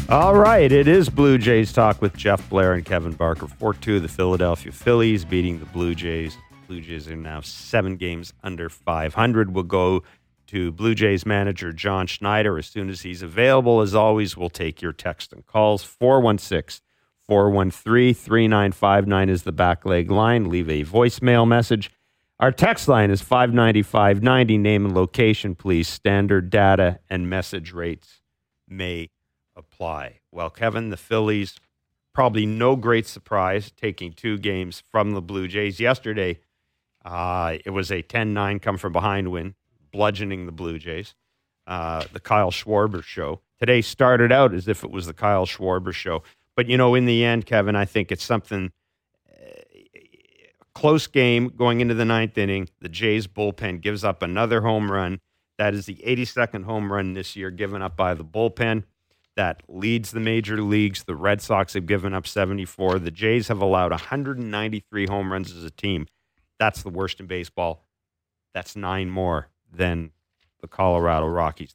All right, it is Blue Jays Talk with Jeff Blair and Kevin Barker. 4-2, the Philadelphia Phillies beating the Blue Jays. Blue Jays are now 7 games under 500. We'll go to Blue Jays manager John Schneider as soon as he's available. As always, we'll take your text and calls. 416-413-3959 is the back leg line. Leave a voicemail message. Our text line is 590-590. Name and location, please. Standard data and message rates may apply. Well, Kevin, the Phillies, probably no great surprise, taking 2 games from the Blue Jays. Yesterday, it was a 10-9 come-from-behind win, bludgeoning the Blue Jays. The Kyle Schwarber show. Today started out as if it was the Kyle Schwarber show. But, in the end, Kevin, I think it's something close game going into the 9th inning. The Jays bullpen gives up another home run. That is the 82nd home run this year given up by the bullpen. That leads the major leagues. The Red Sox have given up 74. The Jays have allowed 193 home runs as a team. That's the worst in baseball. That's 9 more than the Colorado Rockies.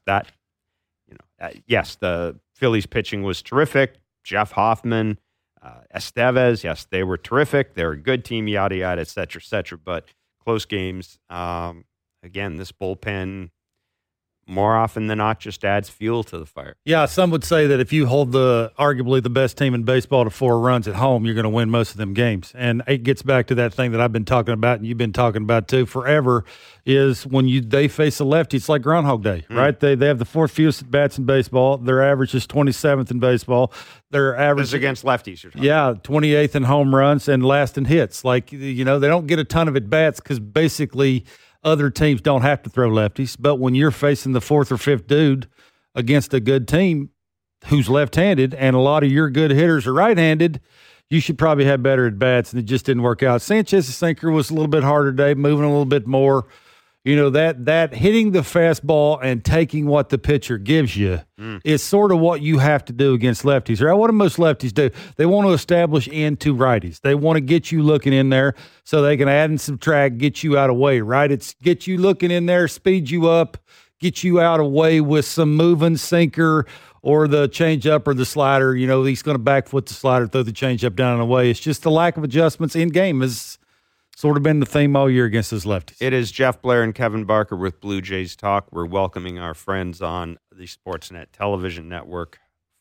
Yes, the Phillies pitching was terrific. Jeff Hoffman, Estevez, yes, they were terrific. They're a good team, yada, yada, et cetera, but close games. Again, this bullpen, more often than not, just adds fuel to the fire. Yeah, some would say that if you hold arguably the best team in baseball to 4 runs at home, you're going to win most of them games. And it gets back to that thing that I've been talking about and you've been talking about too forever, is when they face a lefty, it's like Groundhog Day, right? They have the 4th fewest at bats in baseball. Their average is 27th in baseball. Their average is against lefties. You're talking about. 28th in home runs and last in hits. Like, they don't get a ton of at bats because basically – other teams don't have to throw lefties, but when you're facing the 4th or 5th dude against a good team who's left-handed and a lot of your good hitters are right-handed, you should probably have better at-bats, and it just didn't work out. Sanchez's sinker was a little bit harder today, moving a little bit more. That hitting the fastball and taking what the pitcher gives you is sort of what you have to do against lefties. Right? What do most lefties do? They want to establish into righties. They want to get you looking in there so they can add and subtract, get you out of way, right? It's get you looking in there, speed you up, get you out of way with some moving sinker or the changeup or the slider. He's going to back foot the slider, throw the changeup down and away. It's just the lack of adjustments in game is sort of been the theme all year against those lefties. It is Jeff Blair and Kevin Barker with Blue Jays Talk. We're welcoming our friends on the Sportsnet television network.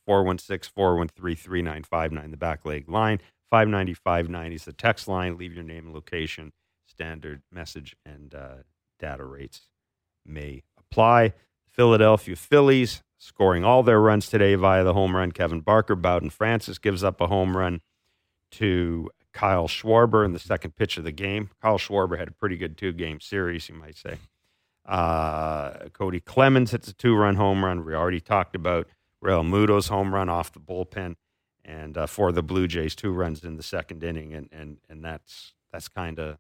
416-413-3959, the back leg line. 590-590 is the text line. Leave your name and location. Standard message and data rates may apply. Philadelphia Phillies scoring all their runs today via the home run. Kevin Barker. Bowden Francis gives up a home run to Kyle Schwarber in the second pitch of the game. Kyle Schwarber had a pretty good 2-game series, you might say. Cody Clemens hits a 2-run home run. We already talked about Real Muto's home run off the bullpen, and for the Blue Jays, 2 runs in the second inning, and that's kind of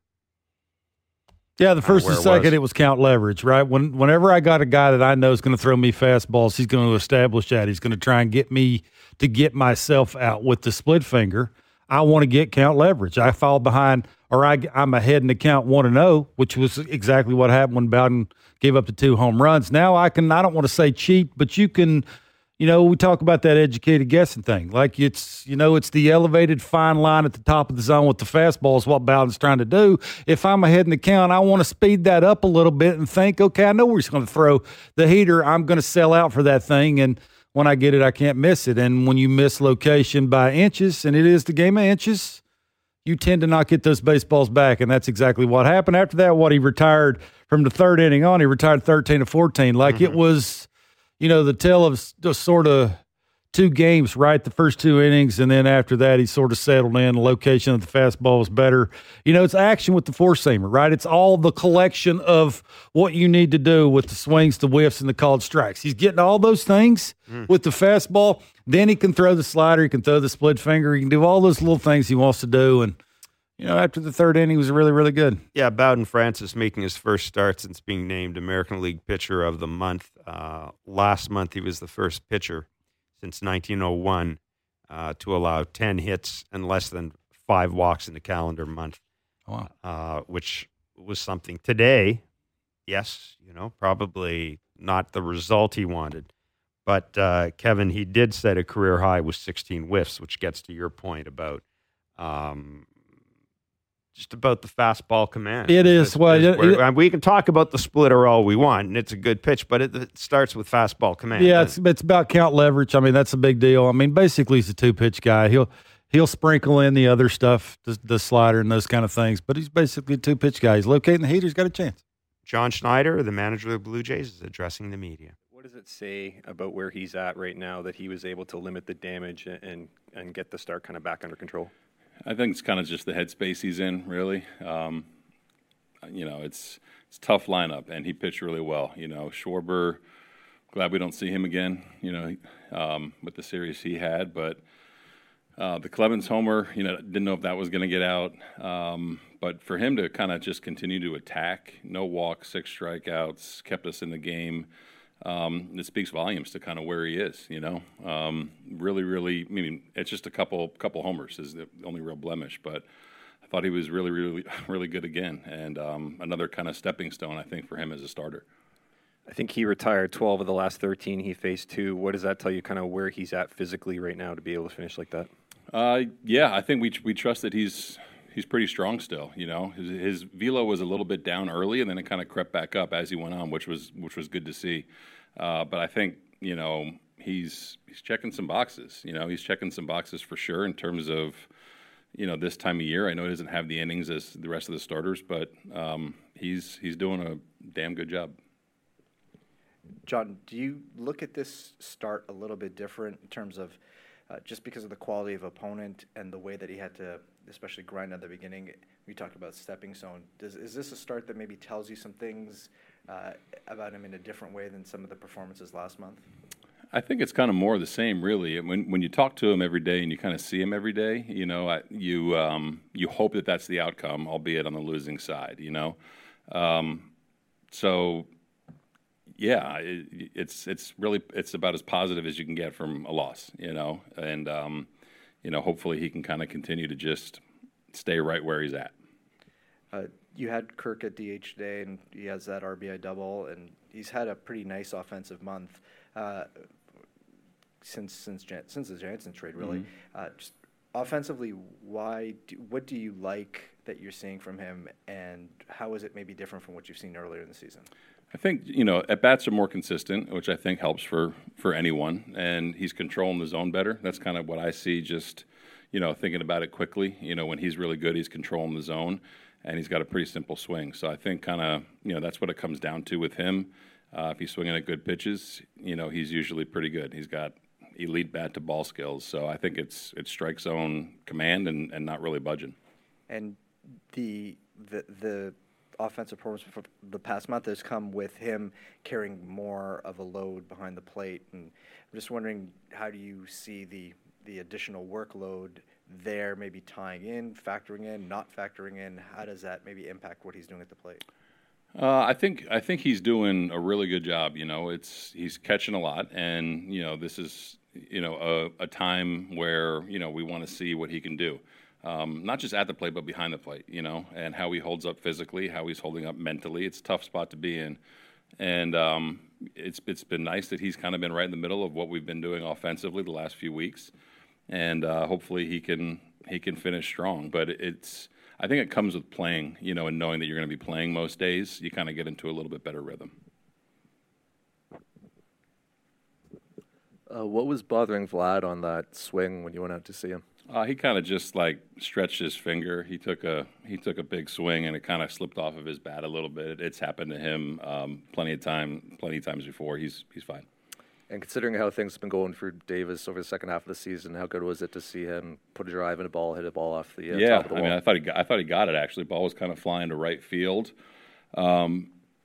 the first and second it was count leverage, right? Whenever I got a guy that I know is going to throw me fastballs, he's going to establish that. He's going to try and get me to get myself out with the split finger. I want to get count leverage. I fall behind, or I'm ahead in the count 1-0, which was exactly what happened when Bowden gave up the 2 home runs. Now I don't want to say cheat, but you can, we talk about that educated guessing thing. Like it's the elevated fine line at the top of the zone with the fastball is what Bowden's trying to do. If I'm ahead in the count, I want to speed that up a little bit and think, okay, I know where he's going to throw the heater. I'm going to sell out for that thing, and when I get it, I can't miss it. And when you miss location by inches, and it is the game of inches, you tend to not get those baseballs back. And that's exactly what happened. After that, he retired from the 3rd inning on. He retired 13-14. Like it was, the tale of sort of 2 games, right? The first 2 innings. And then after that, he sort of settled in. The location of the fastball was better. It's action with the four-seamer, right? It's all the collection of what you need to do with the swings, the whiffs, and the called strikes. He's getting all those things with the fastball. Then he can throw the slider. He can throw the split finger. He can do all those little things he wants to do. And, after the 3rd inning, he was really, really good. Yeah, Bowden Francis making his first start since being named American League Pitcher of the Month. Last month, he was the first pitcher since 1901 to allow 10 hits and less than 5 walks in the calendar month. Wow. Which was something. Today, yes, probably not the result he wanted, But, Kevin, he did set a career high with 16 whiffs, which gets to your point about just about the fastball command. It is. We can talk about the splitter all we want, and it's a good pitch, but it starts with fastball command. Yeah, it's about count leverage. I mean, that's a big deal. I mean, basically, he's a two-pitch guy. He'll sprinkle in the other stuff, the slider and those kind of things, but he's basically a two-pitch guy. He's locating the heater. He's got a chance. John Schneider, the manager of the Blue Jays, is addressing the media. What does it say about where he's at right now that he was able to limit the damage and get the start kind of back under control? I think it's kind of just the headspace he's in, really. It's a tough lineup, and he pitched really well. Schwarber, glad we don't see him again, with the series he had. But the Clemens homer, didn't know if that was going to get out. But for him to kind of just continue to attack, no walks, 6 strikeouts, kept us in the game. It speaks volumes to kind of where he is, really, really, I mean, it's just a couple homers is the only real blemish, but I thought he was really, really, really good again. And another kind of stepping stone, I think, for him as a starter. I think he retired 12 of the last 13. He faced 2. What does that tell you kind of where he's at physically right now to be able to finish like that? Yeah, I think we trust that he's pretty strong still. His velo was a little bit down early, and then it kind of crept back up as he went on, which was good to see. But I think he's checking some boxes. He's checking some boxes for sure in terms of this time of year. I know he doesn't have the innings as the rest of the starters, but he's doing a damn good job. John, do you look at this start a little bit different in terms of just because of the quality of opponent and the way that he had to especially grind at the beginning? We talked about stepping stone. Is this a start that maybe tells you some things about him in a different way than some of the performances last month? I think it's kind of more of the same, really. When you talk to him every day and you kind of see him every day, you hope that that's the outcome, albeit on the losing side. So yeah, it's about as positive as you can get from a loss, and hopefully he can kind of continue to just stay right where he's at. You had Kirk at DH today, and he has that RBI double, and he's had a pretty nice offensive month since the Jansen trade, really. Mm-hmm. Just offensively, what do you like that you're seeing from him, and how is it maybe different from what you've seen earlier in the season? I think, at-bats are more consistent, which I think helps for anyone, and he's controlling the zone better. That's kind of what I see, just, thinking about it quickly. When he's really good, he's controlling the zone, and he's got a pretty simple swing. So I think kind of, that's what it comes down to with him. If he's swinging at good pitches, he's usually pretty good. He's got elite bat-to-ball skills. So I think it's strike zone command and not really budging. And the offensive performance for the past month has come with him carrying more of a load behind the plate. And I'm just wondering, how do you see the additional workload there, maybe tying in, factoring in, not factoring in? How does that maybe impact what he's doing at the plate? I think he's doing a really good job. He's catching a lot, and this is a time where we want to see what he can do. Not just at the plate, but behind the plate, and how he holds up physically, how he's holding up mentally. It's a tough spot to be in. And it's been nice that he's kind of been right in the middle of what we've been doing offensively the last few weeks. And hopefully he can finish strong. But I think it comes with playing, and knowing that you're going to be playing most days. You kind of get into a little bit better rhythm. What was bothering Vlad on that swing when you went out to see him? He kind of just stretched his finger. He took a big swing and it kind of slipped off of his bat a little bit. It's happened to him plenty of times before. He's fine. And considering how things have been going for Davis over the second half of the season, how good was it to see him put a drive in a ball, hit a ball off the top of the wall? I thought he got it actually. Ball was kind of flying to right field. To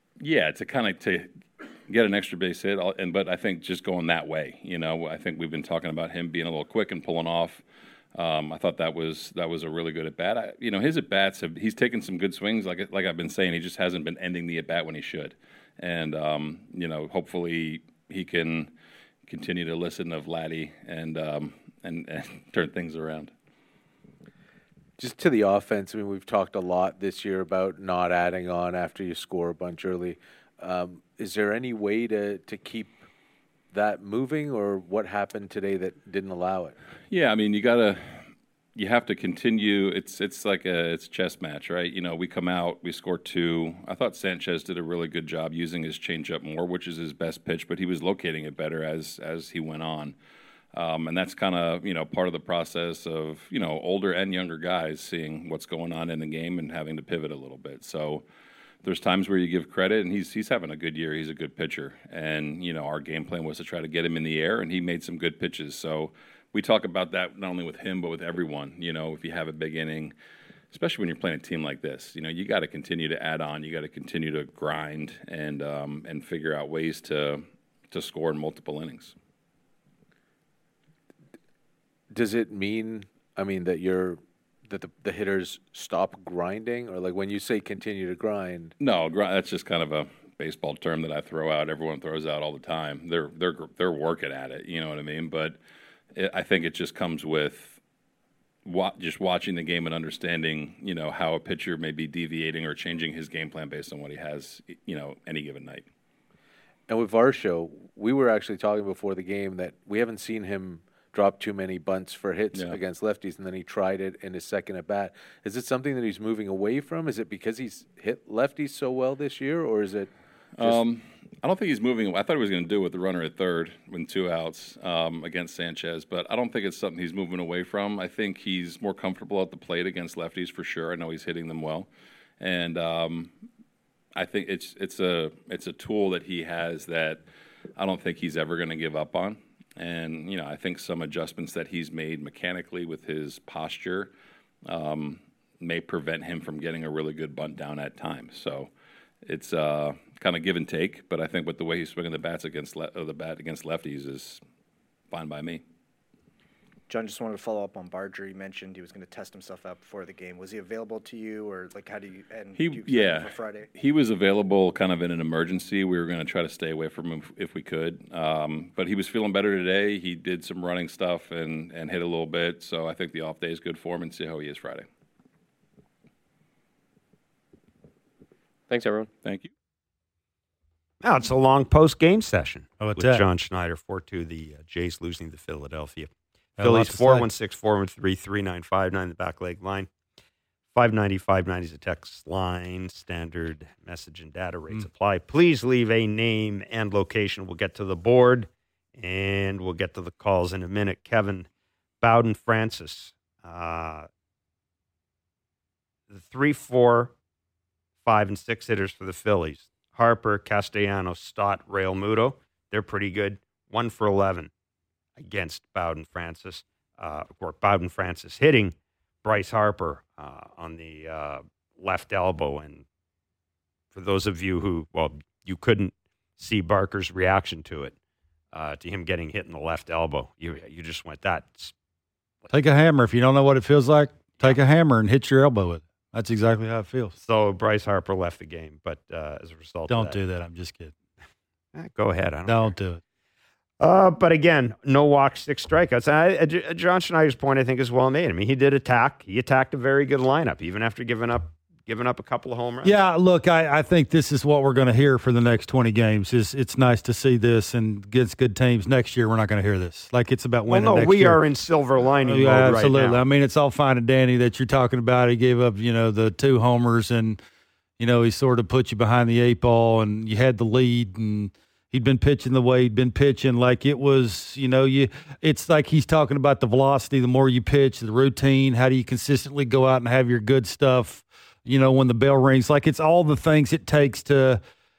get an extra base hit, but I think just going that way. I think we've been talking about him being a little quick and pulling off. I thought that was a really good at bat. His at bats he's taken some good swings. Like I've been saying, he just hasn't been ending the at bat when he should. And hopefully he can continue to listen to Vladdy and turn things around. Just to the offense, we've talked a lot this year about not adding on after you score a bunch early. Is there any way to keep that moving, or what happened today that didn't allow it? Yeah, I mean, you have to continue. It's like it's a chess match, right? We come out, we score 2. I thought Sanchez did a really good job using his changeup more, which is his best pitch, but he was locating it better as he went on. And that's kind of, part of the process of, older and younger guys seeing what's going on in the game and having to pivot a little bit. So there's times where you give credit, and he's having a good year. He's a good pitcher. And, our game plan was to try to get him in the air, and he made some good pitches. So we talk about that not only with him but with everyone. If you have a big inning, especially when you're playing a team like this, you got to continue to add on. You got to continue to grind and figure out ways to score in multiple innings. Does it mean, that the hitters stop grinding, or like when you say continue to grind? No, that's just kind of a baseball term that I throw out. Everyone throws out all the time. They're working at it. You know what I mean? But I think it just comes with just watching the game and understanding, how a pitcher may be deviating or changing his game plan based on what he has, any given night. And with Varsho, we were actually talking before the game that we haven't seen him drop too many bunts for hits against lefties, and then he tried it in his second at bat. Is it something that he's moving away from? Is it because he's hit lefties so well this year, or is it just... I don't think he's moving. I thought he was going to do it with the runner at third when 2 outs against Sanchez, but I don't think it's something he's moving away from. I think he's more comfortable at the plate against lefties for sure. I know he's hitting them well, and I think it's a tool that he has that I don't think he's ever going to give up on. And I think some adjustments that he's made mechanically with his posture may prevent him from getting a really good bunt down at times. So it's kind of give and take, but I think with the way he's swinging the bat against lefties is fine by me. John, just wanted to follow up on Barger. You mentioned he was going to test himself out before the game. Was he available to you, or like how do you? And do you expect him for Friday? He was available kind of in an emergency. We were going to try to stay away from him if we could, but he was feeling better today. He did some running stuff and hit a little bit, so I think the off day is good for him, and see how he is Friday. Thanks, everyone. Thank you. Now it's a long post-game session with that? John Schneider. 4-2, the Jays losing to Philadelphia. Got a lot Phillies to say. 416-413-3959, the back leg line. 590-590 is a text line. Standard message and data rates apply. Please leave a name and location. We'll get to the board, and we'll get to the calls in a minute. Kevin Bowden Francis. The 3, 4, 5, and 6 hitters for the Phillies. Harper, Castellanos, Stott, Real Muto. They're pretty good. 1 for 11 against Bowden Francis. Or Bowden Francis hitting Bryce Harper on the left elbow. And for those of you who, you couldn't see Barker's reaction to it, to him getting hit in the left elbow. You just went, that's... Take a hammer. If you don't know what it feels like, take a hammer and hit your elbow with it. That's exactly how it feels. So Bryce Harper left the game, but as a result Don't of that, do that. I'm just kidding. Go ahead. Don't do it. But again, no walks, 6 strikeouts. John Schneider's point, I think, is well made. I mean, he did attack. He attacked a very good lineup, even after giving up a couple of home runs. Yeah, look, I think this is what we're going to hear for the next 20 games. It's nice to see this, and against good teams next year, we're not going to hear this. Like, it's about winning next year. We are in silver lining mode right now. Absolutely. I mean, it's all fine and dandy that you're talking about. He gave up, the 2 homers, and, he sort of put you behind the 8 ball, and you had the lead, and he'd been pitching the way he'd been pitching. Like, it was, it's like he's talking about the velocity, the more you pitch, the routine, how do you consistently go out and have your good stuff, when the bell rings. Like, it's all the things it takes to,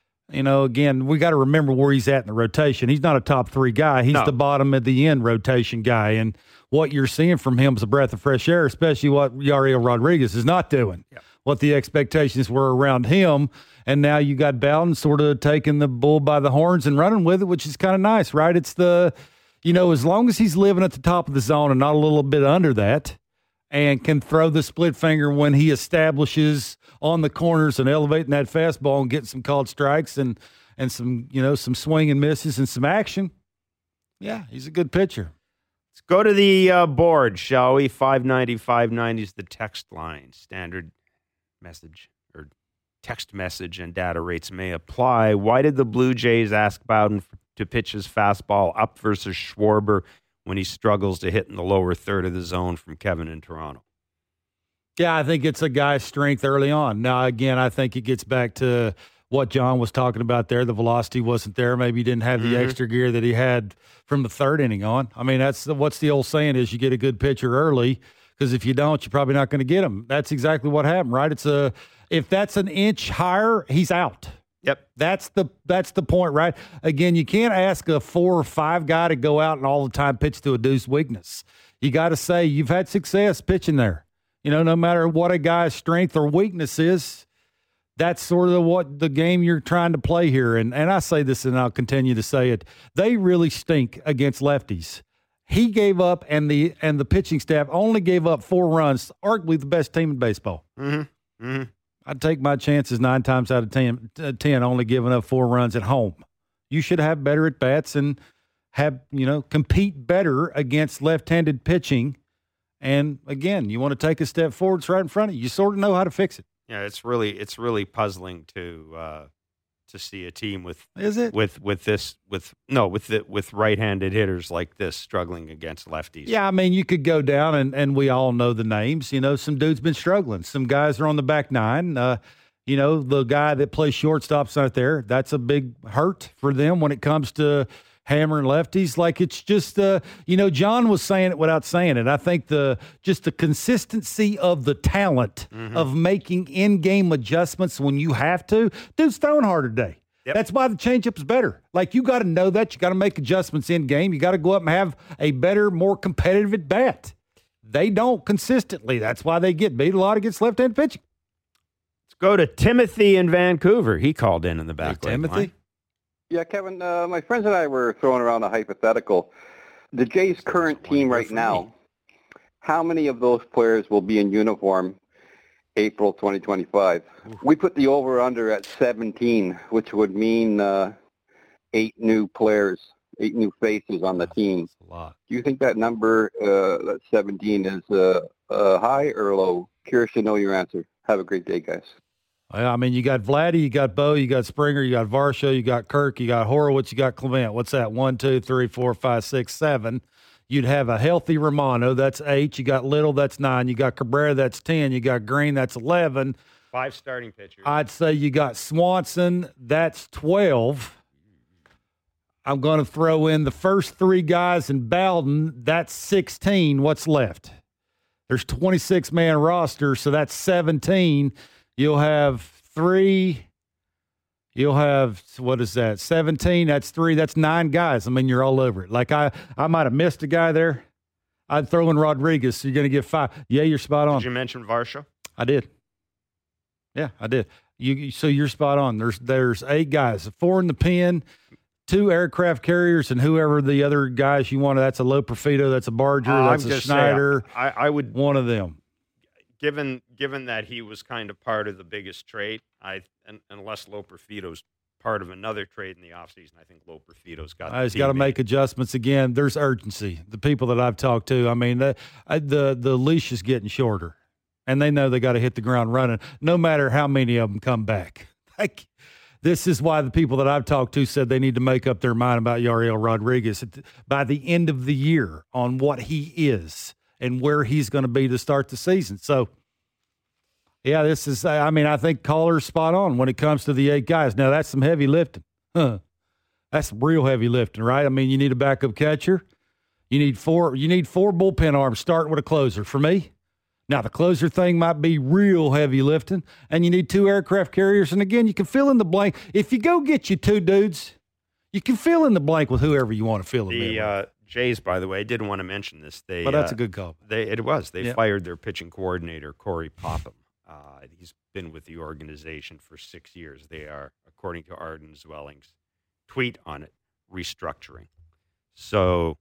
again, we got to remember where he's at in the rotation. He's not a top 3 guy. He's the bottom of the end rotation guy. And what you're seeing from him is a breath of fresh air, especially what Yariel Rodriguez is not doing. Yeah. What the expectations were around him. And now you got Bowden sort of taking the bull by the horns and running with it, which is kind of nice, right? It's the, as long as he's living at the top of the zone and not a little bit under that, and can throw the split finger when he establishes on the corners and elevating that fastball and getting some called strikes and some, some swing and misses and some action. Yeah, he's a good pitcher. Let's go to the board, shall we? 590-590 is the text line. Standard message text message and data rates may apply. Why did the Blue Jays ask Bowden to to pitch his fastball up versus Schwarber when he struggles to hit in the lower third of the zone from Kevin in Toronto? Yeah, I think it's a guy's strength early on. Now, again, I think it gets back to what John was talking about there. The velocity wasn't there. Maybe he didn't have the extra gear that he had from the third inning on. I mean, what's the old saying is you get a good pitcher early, because if you don't, you're probably not going to get him. That's exactly what happened, right? If that's an inch higher, he's out. Yep. That's the point, right? Again, you can't ask a 4 or 5 guy to go out and all the time pitch to a deuce weakness. You got to say you've had success pitching there. No matter what a guy's strength or weakness is, that's sort of what the game you're trying to play here. And I say this, and I'll continue to say it. They really stink against lefties. He gave up, and the pitching staff only gave up 4 runs, arguably the best team in baseball. I'd take my chances 9 times out of 10 only giving up 4 runs at home. You should have better at-bats and compete better against left-handed pitching. And, again, you want to take a step forward, it's right in front of you. You sort of know how to fix it. Yeah, it's really puzzling to see a team with right-handed hitters like this struggling against lefties. Yeah, I mean, you could go down and we all know the names. Some dude's been struggling. Some guys are on the back nine. The guy that plays shortstop's not there. That's a big hurt for them when it comes to hammering lefties. Like, it's just, John was saying it without saying it. I think the consistency of the talent of making in-game adjustments when you have to. Dude's throwing harder today. Yep. That's why the changeup is better. Like, you got to know that. You got to make adjustments in-game. You got to go up and have a better, more competitive at-bat. They don't consistently. That's why they get beat a lot against left-handed pitching. Let's go to Timothy in Vancouver. He called in the back. Hey, Timothy? Line. Yeah, Kevin, my friends and I were throwing around a hypothetical. The Jays' current team right now, how many of those players will be in uniform April 2025? We put the over-under at 17, which would mean 8 new players, 8 new faces on the team. That's a lot. Do you think that number, that 17, is high or low? Curious to know your answer. Have a great day, guys. I mean, you got Vladdy, you got Bo, you got Springer, you got Varsho, you got Kirk, you got Horowitz, you got Clement. What's that? 1, 2, 3, 4, 5, 6, 7. You'd have a healthy Romano. That's 8. You got Little. That's 9. You got Cabrera. That's 10. You got Green. That's 11. 5 starting pitchers. I'd say you got Swanson. That's 12. I'm going to throw in the first 3 guys in Bowden. That's 16. What's left? There's 26-man roster, so that's 17. You'll have 3. You'll have, what is that, 17. That's 3. That's 9 guys. I mean, you're all over it. Like, I might have missed a guy there. I'd throw in Rodriguez, so you're going to get 5. Yeah, you're spot on. Did you mention Varsho? I did. Yeah, I did. So you're spot on. There's 8 guys, 4 in the pen, 2 aircraft carriers, and whoever the other guys you want. That's a Loperfido, that's a Barger, that's a Schneider. I would one of them. Given that he was kind of part of the biggest trade, unless Loperfido's part of another trade in the offseason, I think Loperfido's got. He's got to make adjustments again. There's urgency. The people that I've talked to, I mean, the leash is getting shorter, and they know they got to hit the ground running, no matter how many of them come back. Like, this is why the people that I've talked to said they need to make up their mind about Yariel Rodriguez by the end of the year on what he is and where he's going to be to start the season. So, yeah, this is, I mean, I think Caller's spot on when it comes to the 8 guys. Now, that's some heavy lifting. That's real heavy lifting, right? I mean, you need a backup catcher. You need 4 bullpen arms starting with a closer for me. Now, the closer thing might be real heavy lifting, and you need 2 aircraft carriers. And, again, you can fill in the blank. If you go get you 2 dudes, you can fill in the blank with whoever you want to fill it in. Jays, by the way, I didn't want to mention this. But that's a good call. They fired their pitching coordinator, Corey Popham. He's been with the organization for 6 years. They are, according to Arden Zwelling's tweet on it, restructuring. So,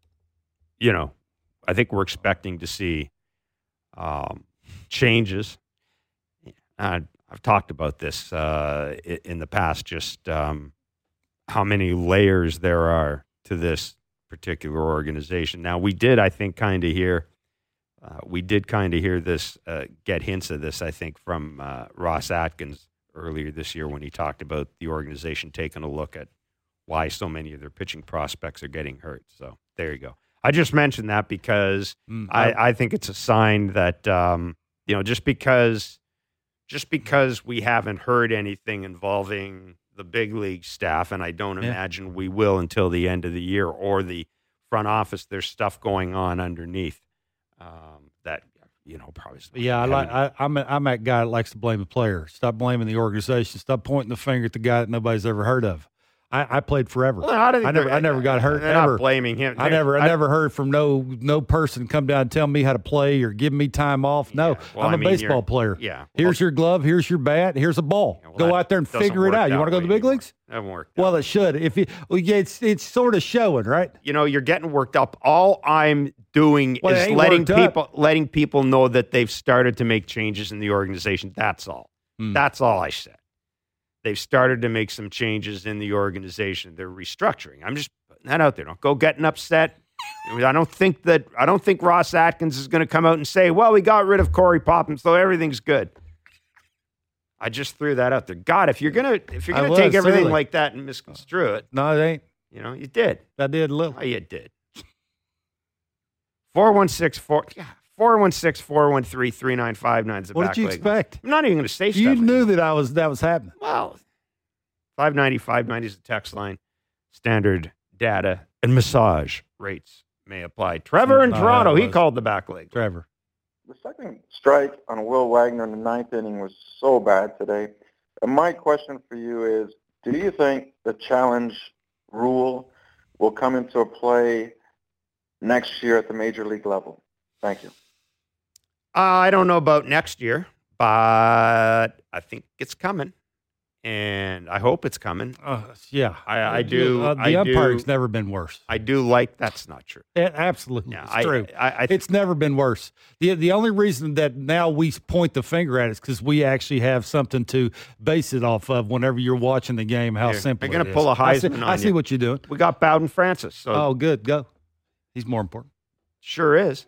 I think we're expecting to see changes. I've talked about this in the past, just how many layers there are to this particular organization. Now, we did, I think, kind of hear this, get hints of this, I think, from Ross Atkins earlier this year when he talked about the organization taking a look at why so many of their pitching prospects are getting hurt. So there you go. I just mentioned that because I think it's a sign that just because we haven't heard anything involving the big league staff, and I don't imagine we will until the end of the year, or the front office, there's stuff going on underneath that probably. Yeah, I'm that guy that likes to blame the player. Stop blaming the organization. Stop pointing the finger at the guy that nobody's ever heard of. I played forever. Well, I never got hurt. They're ever. Not blaming him. I never heard from no person come down and tell me how to play or give me time off. No, I'm a baseball player. Yeah. Here's your glove. Here's your bat. Here's a ball. Go out there and figure it out. You want to go to the big leagues? That won't work. Well, it should. It's sort of showing, right? You're getting worked up. All I'm doing is letting people know that they've started to make changes in the organization. That's all. That's all I said. They've started to make some changes in the organization. They're restructuring. I'm just putting that out there. Don't go getting upset. I don't think Ross Atkins is going to come out and say, "Well, we got rid of Corey Popham, so everything's good." I just threw that out there. God, if you're gonna take everything like that and misconstrue it, no, it ain't. You did. I did a little. Oh, you did. 416-413-3959 is the What back did you leg. expect? I'm not even going to say stuff. You knew that that was happening. Well, 590 is the text line. Standard data and massage rates may apply. Trevor in Toronto, he called the back leg. Trevor. The second strike on Will Wagner in the ninth inning was so bad today. And my question for you is, do you think the challenge rule will come into play next year at the major league level? Thank you. I don't know about next year, but I think it's coming, and I hope it's coming. Yeah, I do. The umpiring's never been worse. I do like. That's not true. Absolutely, Yeah, it's true. It's never been worse. The only reason that now we point the finger at it is because we actually have something to base it off of. Whenever you're watching the game, how simple you're it going is. to pull a Heisman on you. I see what you're doing. We got Bowden Francis. So oh, good, go. He's more important. Sure is.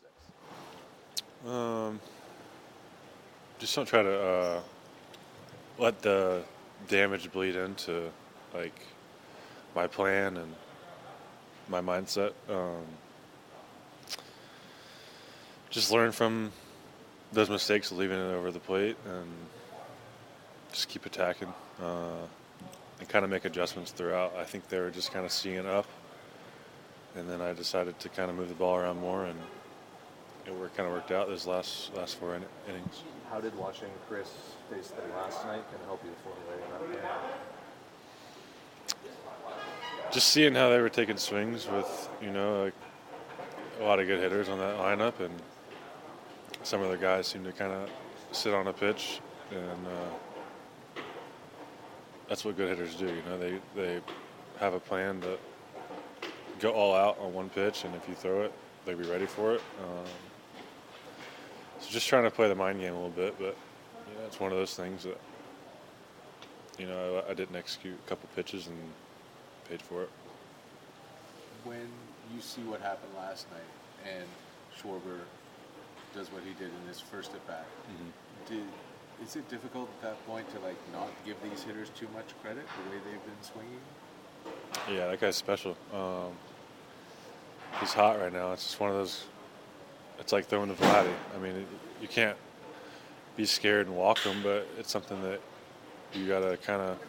Just don't try to let the damage bleed into my plan and my mindset. Just learn from those mistakes of leaving it over the plate and just keep attacking and kind of make adjustments throughout. I think they were just kind of seeing it up, and then I decided to kind of move the ball around more, and it kind of worked out those last four innings. How did watching Chris face them last night kind of help you formulate that plan? Just seeing how they were taking swings with, a lot of good hitters on that lineup, and some of the guys seem to kind of sit on a pitch, and that's what good hitters do. They have a plan to go all out on one pitch, and if you throw it, they'll be ready for it. So just trying to play the mind game a little bit, but it's one of those things that I didn't execute a couple pitches and paid for it. When you see what happened last night and Schwarber does what he did in his first at bat, is it difficult at that point to not give these hitters too much credit the way they've been swinging? Yeah, that guy's special. He's hot right now. It's just one of those. It's like throwing the Vladdy. I mean, you can't be scared and walk them, but it's something that you got to kind of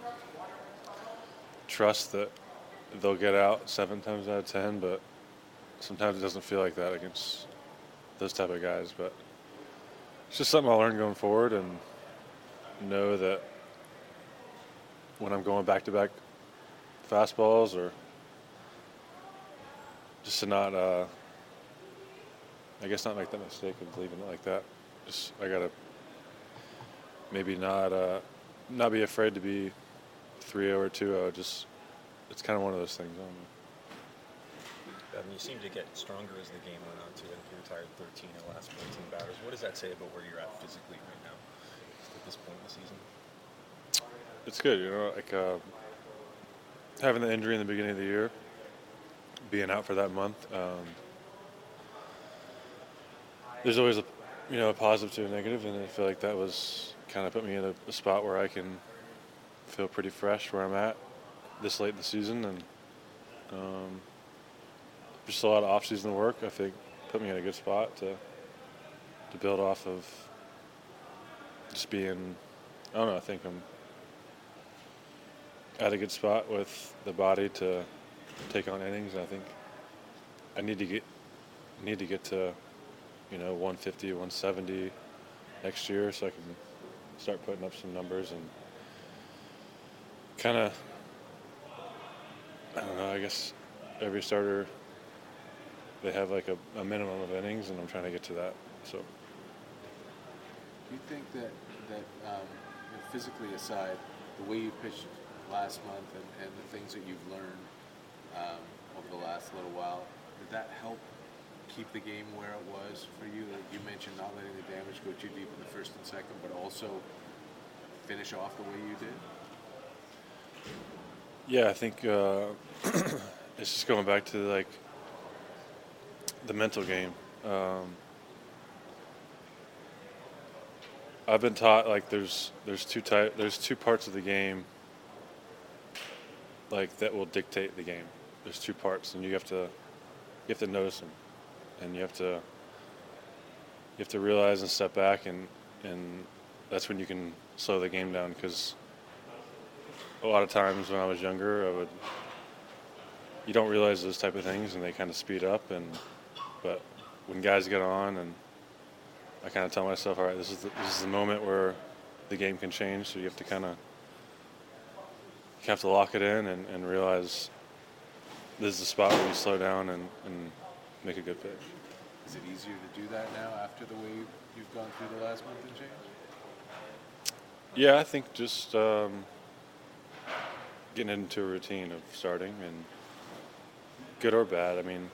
trust that they'll get out 7 times out of 10, but sometimes it doesn't feel like that against those type of guys. But it's just something I'll learn going forward, and know that when I'm going back-to-back fastballs, or just to not, not make that mistake of leaving it like that. Just I gotta maybe not be afraid to be 3-0 or 2-0. Just it's kind of one of those things. You seem to get stronger as the game went on too. You retired 13 of the last 14 batters. What does that say about where you're at physically right now at this point in the season? It's good, having the injury in the beginning of the year, being out for that month. There's always a positive to a negative, and I feel like that was kind of put me in a spot where I can feel pretty fresh where I'm at. this late in the season, and just a lot of off-season work. I think put me in a good spot to build off of just being. I don't know. I think I'm at a good spot with the body to take on innings. I think I need to get to 150, 170 next year, so I can start putting up some numbers and kind of. I don't know. I guess every starter, they have like a minimum of innings, and I'm trying to get to that. So. Do you think that physically aside, the way you pitched last month and the things that you've learned over the last little while, did that help keep the game where it was for you? You mentioned not letting the damage go too deep in the first and second, but also finish off the way you did? Yeah, I think it's just going back to like the mental game. I've been taught like there's two parts of the game like that will dictate the game. There's two parts, and you have to notice them, and you have to realize and step back, and that's when you can slow the game down. Because a lot of times when I was younger, you don't realize those type of things, and they kind of speed up. But when guys get on, and I kind of tell myself, all right, this is the moment where the game can change. So you have to lock it in and realize this is the spot where you slow down and make a good pitch. Is it easier to do that now after the way you've gone through the last month and change? Yeah, I think just getting into a routine of starting, and good or bad. I mean,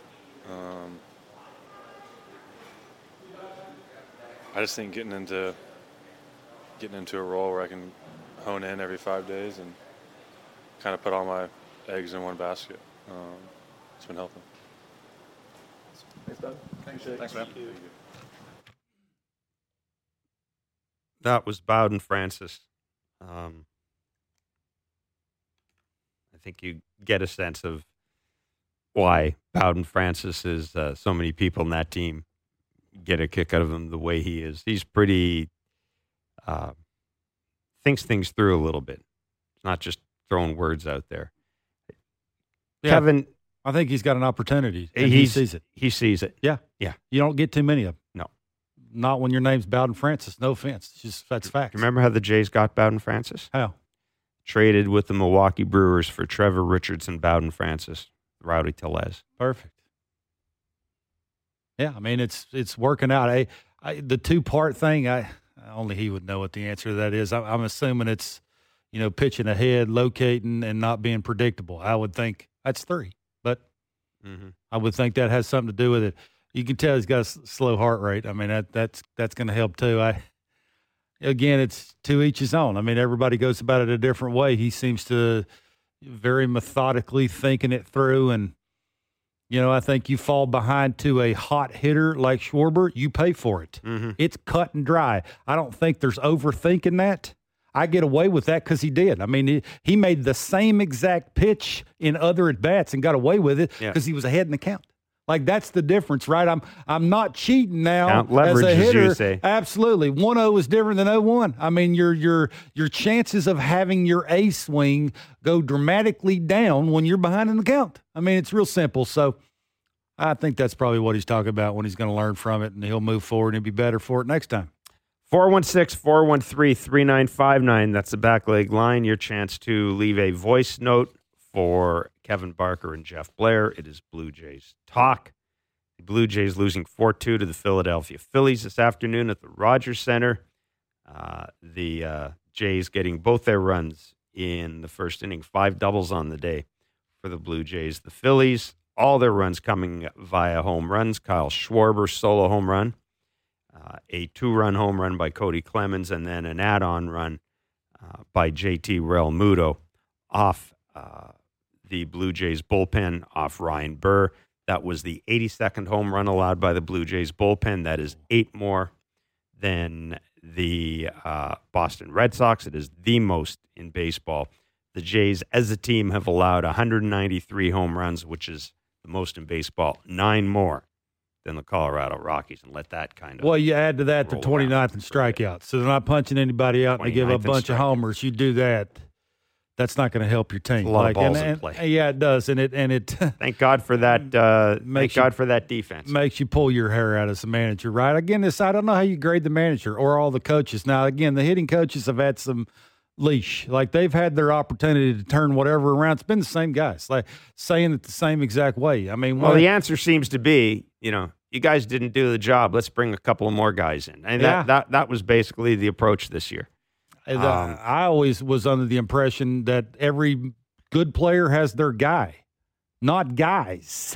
I just think getting into a role where I can hone in every 5 days and kind of put all my eggs in one basket. It's been helping. Thanks, Doug. Thanks, man. That was Bowden Francis. I think you get a sense of why Bowden Francis is so many people in that team get a kick out of him the way he is. He's pretty thinks things through a little bit. It's not just throwing words out there. Yeah, Kevin, I think he's got an opportunity. He sees it. He sees it. Yeah. Yeah. You don't get too many of them. No. Not when your name's Bowden Francis. No offense. It's just that's facts. Remember how the Jays got Bowden Francis? How? Traded with the Milwaukee Brewers for Trevor Richardson, Bowden Francis, Rowdy Tellez. Perfect. Yeah, I mean it's working out. The 2-part thing, only he would know what the answer to that is. I'm assuming it's pitching ahead, locating, and not being predictable. I would think that's 3, but I would think that has something to do with it. You can tell he's got a slow heart rate. I mean that's going to help too. Again, it's to each his own. I mean, everybody goes about it a different way. He seems to very methodically thinking it through. And, I think you fall behind to a hot hitter like Schwarber, you pay for it. Mm-hmm. It's cut and dry. I don't think there's overthinking that. I get away with that because he did. I mean, he made the same exact pitch in other at-bats and got away with it because he was ahead in the count. Like, that's the difference, right? I'm not cheating now count leverage, as a hitter. as you say. Absolutely. 1-0 is different than 0-1. I mean, your chances of having your A swing go dramatically down when you're behind in the count. I mean, it's real simple. So I think that's probably what he's talking about when he's going to learn from it, and he'll move forward and be better for it next time. 416-413-3959. That's the back leg line. Your chance to leave a voice note for Kevin Barker and Jeff Blair. It is Blue Jays talk. The Blue Jays losing 4-2 to the Philadelphia Phillies this afternoon at the Rogers Center. The Jays getting both their runs in the first inning, 5 doubles on the day for the Blue Jays. The Phillies, all their runs coming via home runs. Kyle Schwarber, solo home run. A 2-run home run by Cody Clemens, and then an add-on run by JT Realmuto off the Blue Jays bullpen, off Ryan Burr. That was the 82nd home run allowed by the Blue Jays bullpen. That is 8 more than the Boston Red Sox. It is the most in baseball. The Jays, as a team, have allowed 193 home runs, which is the most in baseball, 9 more than the Colorado Rockies, and let that kind of. Well, you add to that the 29th in strikeouts. So they're not punching anybody out and they give up a bunch of homers. You do that. That's not going to help your team. A lot of balls in play. Yeah, it does, and it. Thank God for that. Thank God for that defense. Makes you pull your hair out as a manager, right? Again, I don't know how you grade the manager or all the coaches. Now, again, the hitting coaches have had some leash. Like, they've had their opportunity to turn whatever around. It's been the same guys, like saying it the same exact way. I mean, well, the answer seems to be, you guys didn't do the job. Let's bring a couple of more guys in, and that was basically the approach this year. I always was under the impression that every good player has their guy, not guys.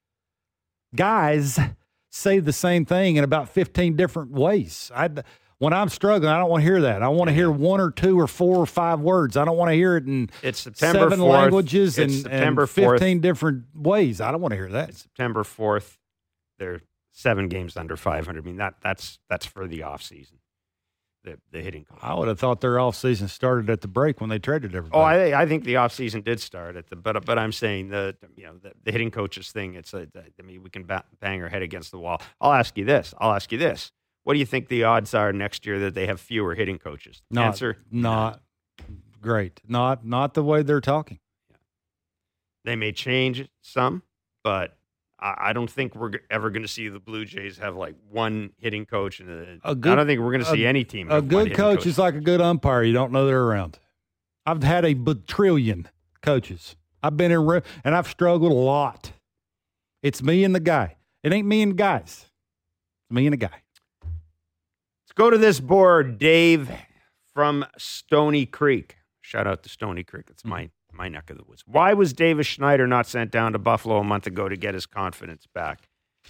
Guys say the same thing in about 15 different ways. When I'm struggling, I don't want to hear that. I want to hear 1 or 2 or 4 or 5 words. I don't want to hear it in it's September 7 4th. languages and September 15 different ways. I don't want to hear that. It's September 4th. They're 7 games under 500. I mean, that's for the offseason. The hitting coach. I would have thought their offseason started at the break when they traded everybody. Oh, I think the offseason did start at but I'm saying the hitting coaches thing. We can bang our head against the wall. I'll ask you this. What do you think the odds are next year that they have fewer hitting coaches? Answer: not great. Not the way they're talking. They may change some, but I don't think we're ever going to see the Blue Jays have like one hitting coach. I don't think we're going to see any team. A good coach is like a good umpire. You don't know they're around. I've had a trillion coaches. I've been in and I've struggled a lot. It's me and the guy. It ain't me and the guys. It's me and the guy. Let's go to this board. Dave from Stony Creek. Shout out to Stony Creek. It's my neck of the woods. Why was Davis Schneider not sent down to Buffalo a month ago to get his confidence back?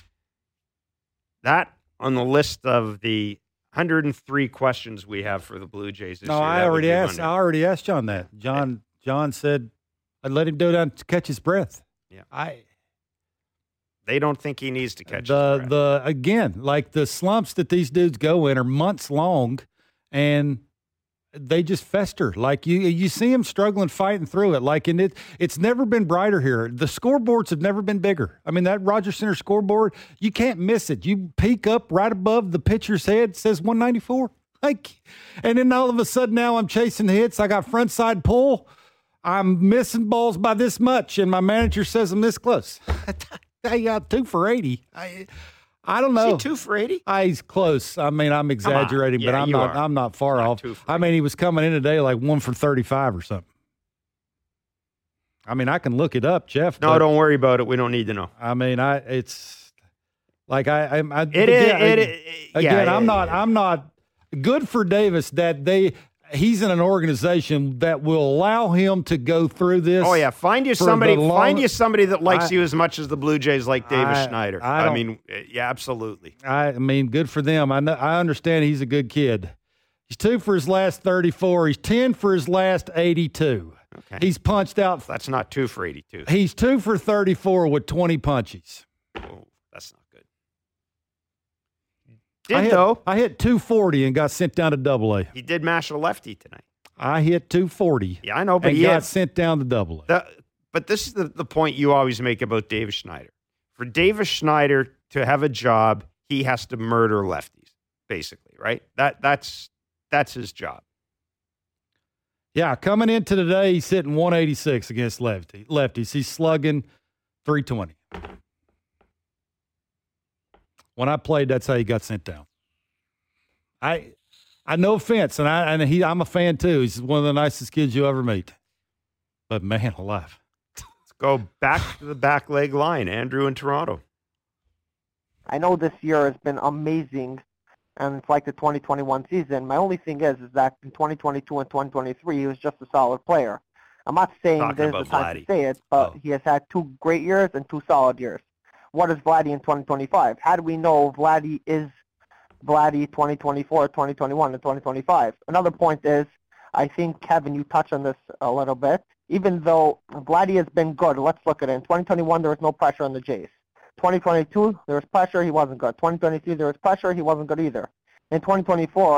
That on the list of the 103 questions we have for the Blue Jays this year. I already asked John that. John said I'd let him go down to catch his breath. Yeah. They don't think he needs to catch his breath. Again, like the slumps that these dudes go in are months long, and they just fester. Like you see him struggling, fighting through it. Like, and it's never been brighter here. The scoreboards have never been bigger. I mean, that Rogers Center scoreboard, you can't miss it. You peek up right above the pitcher's head, it says 194. Like, and then all of a sudden now I'm chasing hits. I got front side pull. I'm missing balls by this much, and my manager says I'm this close. I got 2 for 80. I don't know. Is he 2 for 80? He's close. I mean, I'm exaggerating, but I'm not far off. I mean, he was coming in today like 1 for 35 or something. I mean, I can look it up, Jeff. No, don't worry about it. We don't need to know. I mean, it's like I'm not good for Davis that he's in an organization that will allow him to go through this. Oh yeah, find you somebody that likes you as much as the Blue Jays like Davis Schneider. I mean, yeah, absolutely. I mean, good for them. I understand he's a good kid. He's 2 for his last 34. He's 10 for his last 82. Okay. He's punched out. That's not 2 for 82. He's 2 for 34 with 20 punches. Oh, that's not good. I hit 240 and got sent down to Double-A. He did mash a lefty tonight. I hit 240. Yeah, I know, but he got sent down to Double-A. But this is the point you always make about Davis Schneider. For Davis Schneider to have a job, he has to murder lefties, basically, right? That's his job. Yeah, coming into today, he's hitting 186 against lefties. He's slugging 320. When I played, that's how he got sent down. I no offense, and I'm a fan too. He's one of the nicest kids you ever meet. But man alive. Let's go back to the back leg line. Andrew in Toronto. I know this year has been amazing, and it's like the 2021 season. My only thing is that in 2022 and 2023, he was just a solid player. I'm not saying this is the time to say it, but he has had 2 great years and 2 solid years. What is Vladdy in 2025? How do we know Vladdy is Vladdy 2024, 2021, and 2025? Another point is, I think, Kevin, you touched on this a little bit. Even though Vladdy has been good, let's look at it. In 2021, there was no pressure on the Jays. 2022, there was pressure, he wasn't good. 2023, there was pressure, he wasn't good either. In 2024,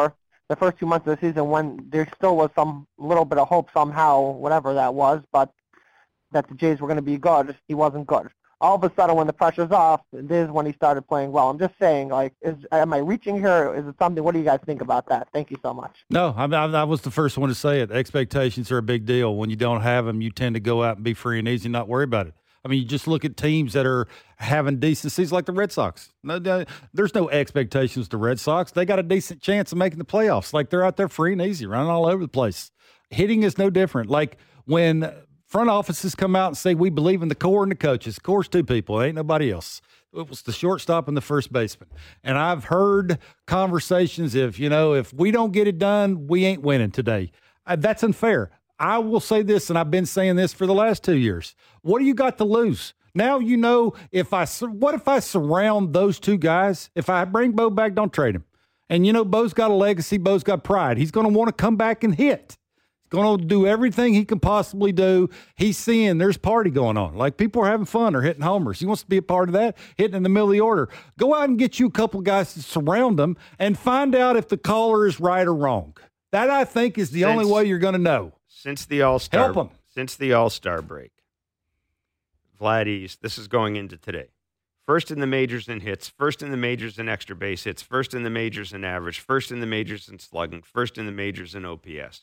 the first 2 months of the season when there still was some little bit of hope somehow, whatever that was, but that the Jays were going to be good. He wasn't good. All of a sudden, when the pressure's off, this is when he started playing well. I'm just saying, like, am I reaching here? Is it something? What do you guys think about that? Thank you so much. No, I was the first one to say it. Expectations are a big deal. When you don't have them, you tend to go out and be free and easy and not worry about it. I mean, you just look at teams that are having decent seasons like the Red Sox. There's no expectations to Red Sox. They got a decent chance of making the playoffs. Like, they're out there free and easy, running all over the place. Hitting is no different. Like, when front offices come out and say, we believe in the core and the coaches. The core's two people. It ain't nobody else. It was the shortstop and the first baseman. And I've heard conversations if we don't get it done, we ain't winning today. That's unfair. I will say this, and I've been saying this for the last 2 years. What do you got to lose? Now what if I surround those two guys? If I bring Bo back, don't trade him. And, Bo's got a legacy. Bo's got pride. He's going to want to come back and hit. Going to do everything he can possibly do. He's seeing there's party going on. Like, people are having fun or hitting homers. He wants to be a part of that, hitting in the middle of the order. Go out and get you a couple guys to surround him and find out if the caller is right or wrong. That, I think, is the only way you're going to know. Since the All-Star, help him. Since the All-Star break, Vladdy's, this is going into today. First in the majors in hits, first in the majors in extra base hits, first in the majors in average, first in the majors in slugging, first in the majors in OPS.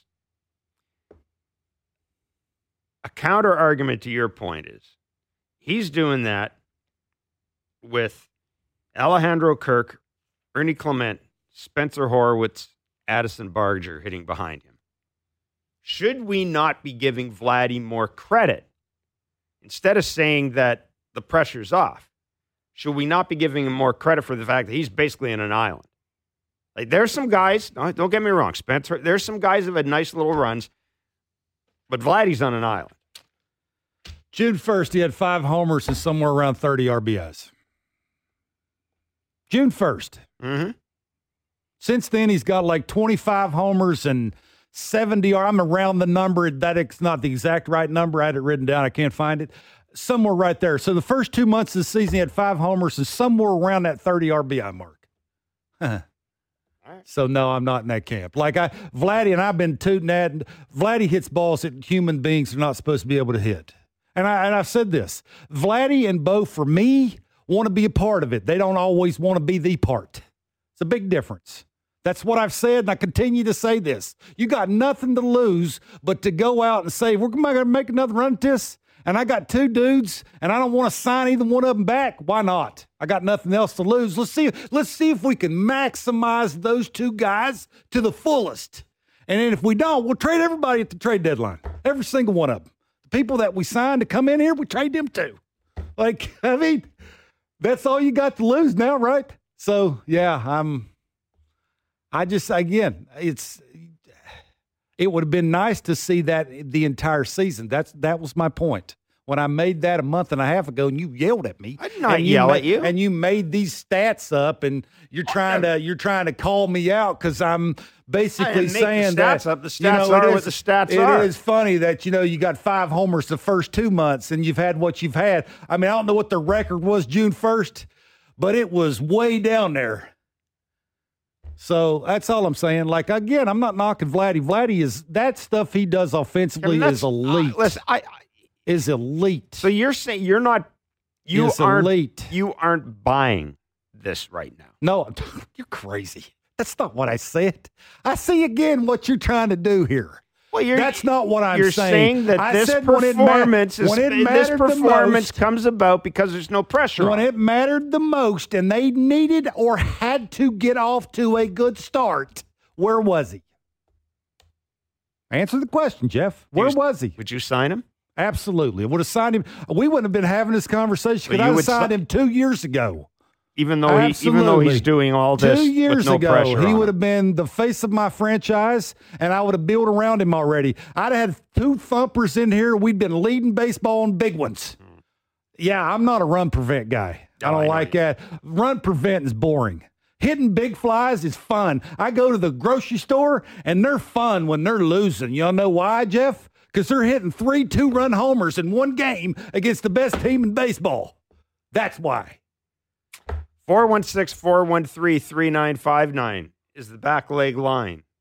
A counter argument to your point is he's doing that with Alejandro Kirk, Ernie Clement, Spencer Horwitz, Addison Barger hitting behind him. Should we not be giving Vladdy more credit? Instead of saying that the pressure's off, should we not be giving him more credit for the fact that he's basically in an island? Like, there's some guys, don't get me wrong, Spencer, there's some guys who have had nice little runs, but Vladdy's on an island. June 1st, he had 5 homers and somewhere around 30 RBIs. June 1st. Mm-hmm. Since then, he's got like 25 homers and 70. I'm around the number. That's not the exact right number. I had it written down. I can't find it. Somewhere right there. So the first 2 months of the season, he had 5 homers and somewhere around that 30 RBI mark. So, no, I'm not in that camp. Like, Vladdy and I've been tooting that. Vladdy hits balls that human beings are not supposed to be able to hit. And I've said this. Vladdy and Bo, for me, want to be a part of it. They don't always want to be the part. It's a big difference. That's what I've said, and I continue to say this. You got nothing to lose but to go out and say, we're going to make another run at this, and I got 2 dudes, and I don't want to sign either one of them back. Why not? I got nothing else to lose. Let's see if we can maximize those 2 guys to the fullest. And then if we don't, we'll trade everybody at the trade deadline, every single one of them. The people that we signed to come in here, we trade them too. Like, I mean, that's all you got to lose now, right? So, yeah, it would have been nice to see that the entire season. That was my point. When I made that a month and a half ago, and you yelled at me. I did not yell at you. And you made these stats up, and you're trying to call me out because I'm basically saying that the stats are what the stats are. It is funny that you got 5 homers the first 2 months, and you've had what you've had. I mean, I don't know what the record was June 1st, but it was way down there. So that's all I'm saying. Like, again, I'm not knocking Vladdy. Vladdy is that stuff he does offensively is elite. Listen, is elite. So you're saying you aren't buying this right now? No, you're crazy. That's not what I said. I see again what you're trying to do here. Well, that's not what I'm saying. You're saying that this performance comes about because there's no pressure. When it mattered the most and they needed or had to get off to a good start, where was he? Answer the question, Jeff. Where was he? Would you sign him? Absolutely. I would have signed him. We wouldn't have been having this conversation because I would have signed him 2 years ago. Even though he's doing all this 2 years with no ago, pressure he on would have been the face of my franchise, and I would have built around him already. I'd have had 2 thumpers in here. We'd been leading baseball on big ones. Yeah, I'm not a run prevent guy. I don't like that. Run prevent is boring. Hitting big flies is fun. I go to the grocery store, and they're fun when they're losing. Y'all know why, Jeff? Because they're hitting 3 2-run homers in one game against the best team in baseball. That's why. 416-413-3959 is the back leg line.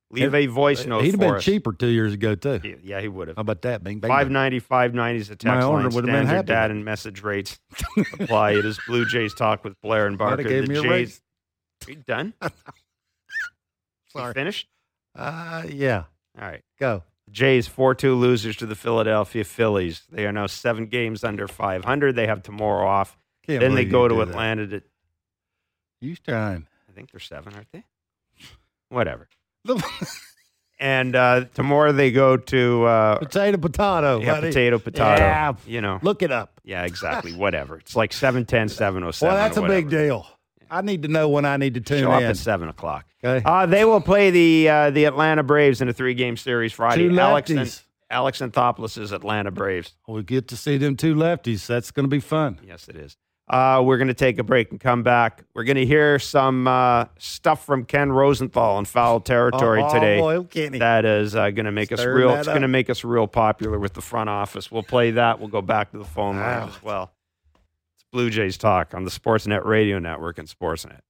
Leave a voice note. He'd have been us. cheaper 2 years ago too. Yeah, he would have. How about that? Bing, bing, $5.90 is the text line. Standard data happy. and message rates apply. It is Blue Jays Talk with Blair and Barker. Gave the me a Jays. raise. Are you done? Sorry. You finished? Yeah. All right. Go. Jays 4-2 losers to the Philadelphia Phillies. They are now 7 games under 500. They have tomorrow off. Then they go to Atlanta. You trying? I think they're 7, aren't they? Whatever. And tomorrow they go to potato. Yeah, buddy. potato. Yeah, you know, look it up. Yeah, exactly. Whatever. It's like 7:10, 7:07. Well, that's a big deal. I need to know when I need to tune Show in. up at 7 o'clock. Okay. They will play the Atlanta Braves in a 3-game series Friday. Two lefties. Alex Anthopoulos' Atlanta Braves. We get to see them 2 lefties. That's going to be fun. Yes, it is. We're going to take a break and come back. We're going to hear some stuff from Ken Rosenthal in foul territory today. Boy, Kenny. That is going to make us real. It's going to make us real popular with the front office. We'll play that. We'll go back to the phone line as well. It's Blue Jays Talk on the Sportsnet Radio Network and Sportsnet.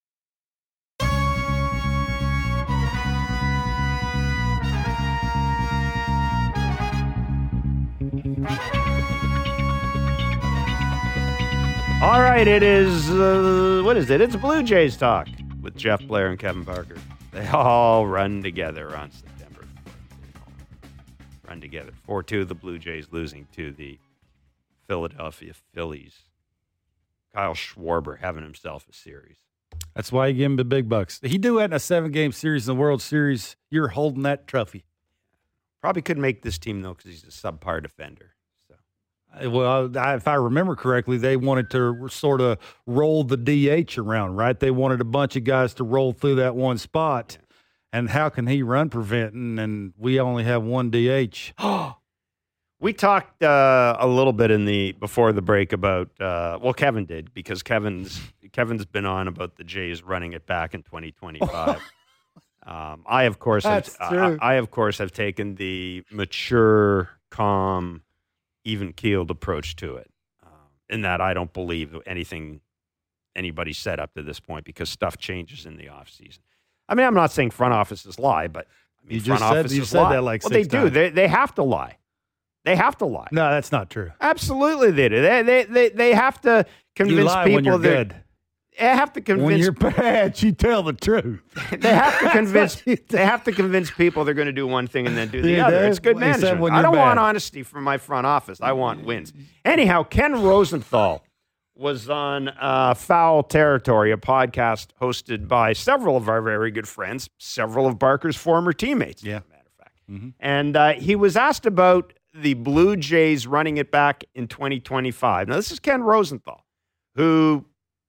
All right, it is, what is it? It's Blue Jays Talk with Jeff Blair and Kevin Barker. They all run together on September 4th. Run together. 4-2, the Blue Jays losing to the Philadelphia Phillies. Kyle Schwarber having himself a series. That's why you give him the big bucks. He do that in a 7-game series in the World Series. You're holding that trophy. Probably could make this team, though, because he's a subpar defender. Well, if I remember correctly, they wanted to sort of roll the DH around, right? They wanted a bunch of guys to roll through that one spot. Yeah. And how can he run preventing? And we only have one DH. We talked a little bit before the break about Kevin did, because Kevin's been on about the Jays running it back in 2025. I of course have taken the mature, calm, even-keeled approach to it, in that I don't believe anything anybody said up to this point, because stuff changes in the offseason. I mean, I'm not saying front offices lie, but I mean, you said that like 6 they times. do. They have to lie. They have to lie. No, that's not true. Absolutely, they do. They have to convince you lie people when you're that good. They have to convince. When you're bad, you tell the truth. They have to convince. They have to convince people they're going to do one thing and then do the other. It's good management. I don't want honesty from my front office. I want wins. Anyhow, Ken Rosenthal was on Foul Territory, a podcast hosted by several of our very good friends, several of Barker's former teammates, as a matter of fact. Mm-hmm. And he was asked about the Blue Jays running it back in 2025. Now, this is Ken Rosenthal, who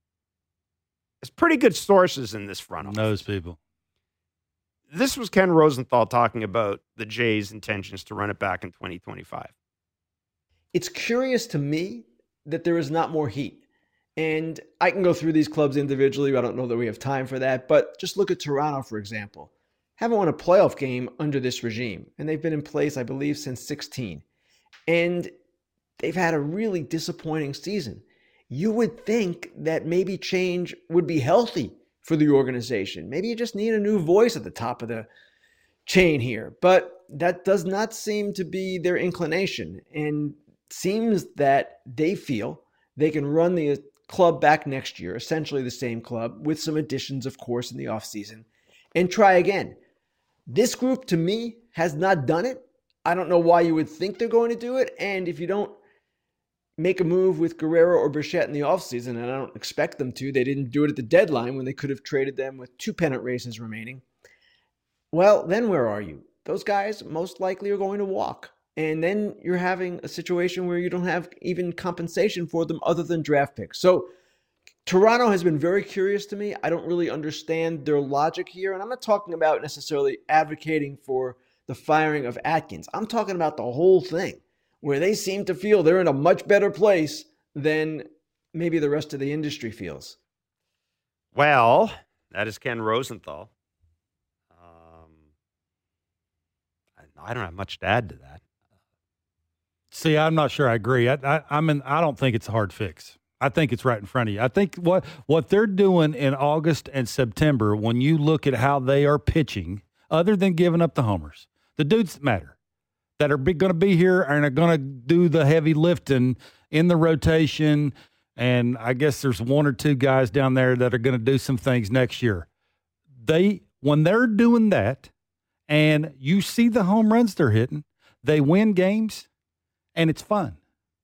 has pretty good sources in this front office. Knows people. This was Ken Rosenthal talking about the Jays' intentions to run it back in 2025. It's curious to me that there is not more heat. And I can go through these clubs individually. I don't know that we have time for that. But just look at Toronto, for example. Haven't won a playoff game under this regime. And they've been in place, I believe, since 16. And they've had a really disappointing season. You would think that maybe change would be healthy for the organization. Maybe you just need a new voice at the top of the chain here. But that does not seem to be their inclination. And seems that they feel they can run the club back next year, essentially the same club, with some additions, of course, in the offseason, and try again. This group, to me, has not done it. I don't know why you would think they're going to do it. And if you don't make a move with Guerrero or Bichette in the offseason, and I don't expect them to, they didn't do it at the deadline when they could have traded them with 2 pennant races remaining. Well, then where are you? Those guys most likely are going to walk. And then you're having a situation where you don't have even compensation for them other than draft picks. So Toronto has been very curious to me. I don't really understand their logic here. And I'm not talking about necessarily advocating for the firing of Atkins. I'm talking about the whole thing, where they seem to feel they're in a much better place than maybe the rest of the industry feels. Well, that is Ken Rosenthal. I don't have much to add to that. See, I'm not sure I agree. I don't think it's a hard fix. I think it's right in front of you. I think what they're doing in August and September, when you look at how they are pitching other than giving up the homers. The dudes that matter, that are going to be here and are going to do the heavy lifting in the rotation. And I guess there's one or two guys down there that are going to do some things next year. When they're doing that and you see the home runs they're hitting, they win games and it's fun.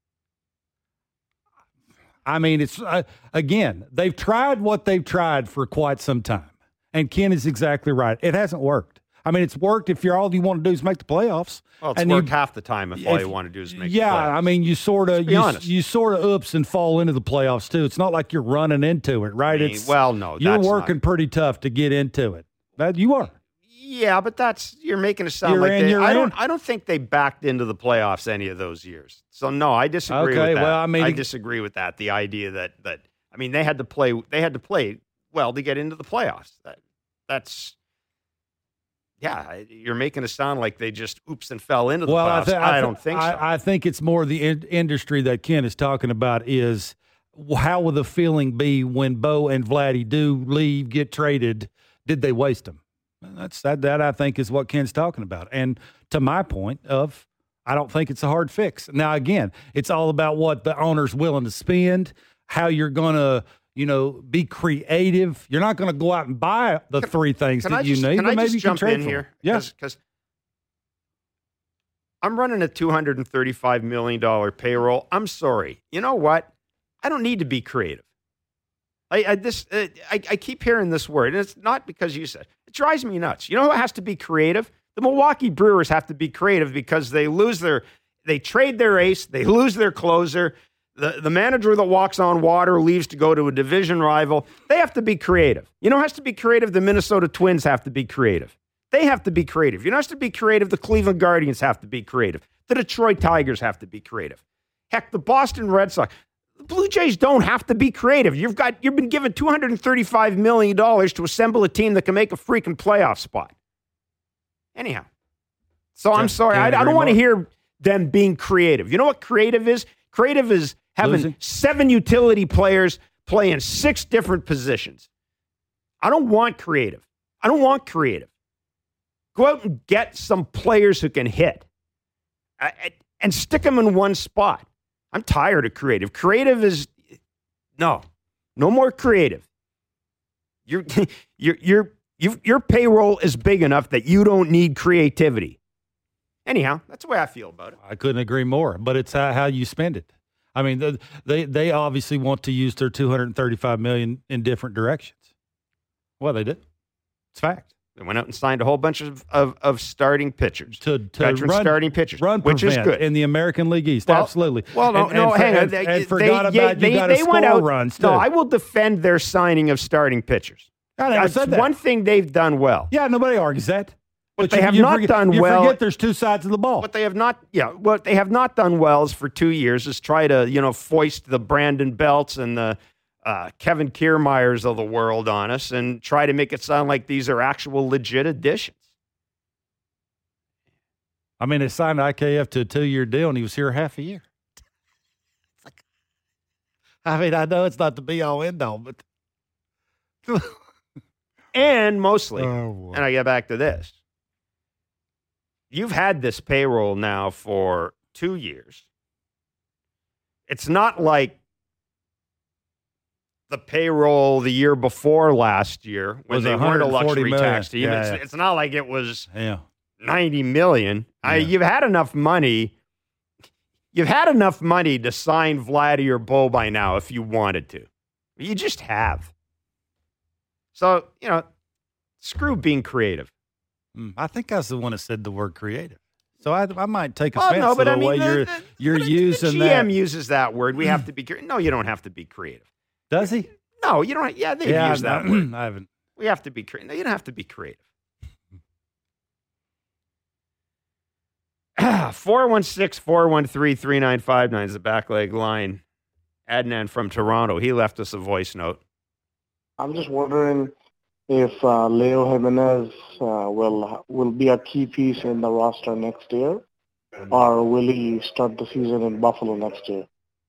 I mean, it's again, they've tried what they've tried for quite some time. And Ken is exactly right. It hasn't worked. I mean, it's worked if all you want to do is make the playoffs. Well, it's worked half the time if all you want to do is make the playoffs. Yeah, I mean, you sort of oops and fall into the playoffs too. It's not like you're running into it, right? You're working pretty tough to get into it. You are. Yeah, but you're making it sound like I don't think they backed into the playoffs any of those years. So no, I disagree with that. Well, I mean, I disagree with that. The idea that I mean they had to play well to get into the playoffs. That's you're making it sound like they just oops and fell into the playoffs. I don't think so. I think it's more the industry that Ken is talking about is how will the feeling be when Bo and Vladdy do leave, get traded? Did they waste them? That I think is what Ken's talking about. And to my point of, I don't think it's a hard fix. Now, again, it's all about what the owner's willing to spend, how you're going to, be creative. You're not going to go out and buy the three things that you need, but maybe you can trade in here. Yes. Because I'm running a $235 million payroll. I'm sorry. You know what? I don't need to be creative. I keep hearing this word, and it's not because you said. It drives me nuts. You know who has to be creative? The Milwaukee Brewers have to be creative because they trade their ace, they lose their closer. The manager that walks on water leaves to go to a division rival. They have to be creative. You know who has to be creative? The Minnesota Twins have to be creative. They have to be creative. You know who has to be creative? The Cleveland Guardians have to be creative. The Detroit Tigers have to be creative. Heck, the Boston Red Sox. The Blue Jays don't have to be creative. You've been given $235 million to assemble a team that can make a freaking playoff spot. Anyhow. So I'm sorry. I don't want to hear them being creative. You know what creative is? Creative is having 7 utility players play in 6 different positions. I don't want creative. Go out and get some players who can hit and stick them in one spot. I'm tired of creative. Creative is no more creative. Your payroll is big enough that you don't need creativity. Anyhow, that's the way I feel about it. I couldn't agree more, but it's how you spend it. I mean, they obviously want to use their $235 million in different directions. Well, they did. It's fact. They went out and signed a whole bunch of starting pitchers, starting pitchers, which is good in the American League East. Absolutely. Well, hang on. And forgot about you got to score runs too. No, I will defend their signing of starting pitchers. That's one thing they've done well. Yeah, nobody argues that. But they have not done well. You forget there's 2 sides of the ball. What they have not done well is for 2 years is try to foist the Brandon Belts and the Kevin Kiermaiers of the world on us and try to make it sound like these are actual legit additions. I mean, they signed IKF to a 2-year deal, and he was here half a year. I mean, I know it's not the be-all, end-all, but... and mostly, and I get back to this, you've had this payroll now for 2 years. It's not like the payroll the year before last year when they weren't a luxury tax team. It's not like it was $90 million. You've had enough money. You've had enough money to sign Vladdy or Bo by now if you wanted to. You just have. So, screw being creative. I think I was the one that said the word creative. So I might take offense to the way you're using the GM that. uses that word. We have to be creative. No, you don't have to be creative. Does he? No, you don't. Yeah, they've used that word. I haven't. We have to be creative. No, you don't have to be creative. 416-413-3959 is the back leg line. Adnan from Toronto. He left us a voice note. I'm just wondering if Leo Jimenez will be a key piece in the roster next year, or will he start the season in Buffalo next year?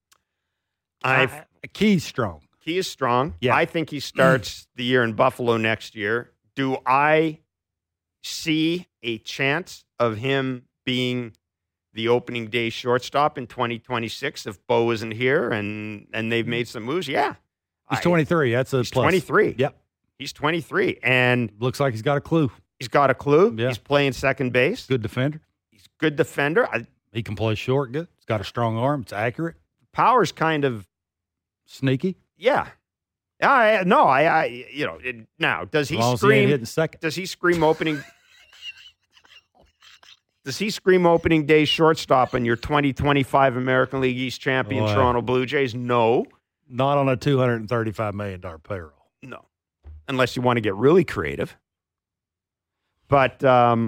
Key's strong. Key is strong. Yeah. I think he starts the year in Buffalo next year. Do I see a chance of him being the opening day shortstop in 2026 if Bo isn't here and they've made some moves? Yeah. He's 23. That's a he's plus. 23. Yep. He's 23. And looks like he's got a clue. He's got a clue. Yeah. He's playing second base. Good defender. He's a good defender. He can play short good. He's got a strong arm. It's accurate. Power's kind of sneaky. Yeah. Now, does he scream hitting second? Does he scream opening Does he scream opening day shortstop in your 2025 American League East champion Toronto Blue Jays? No. Not on a $235 million payroll. No. Unless you want to get really creative. But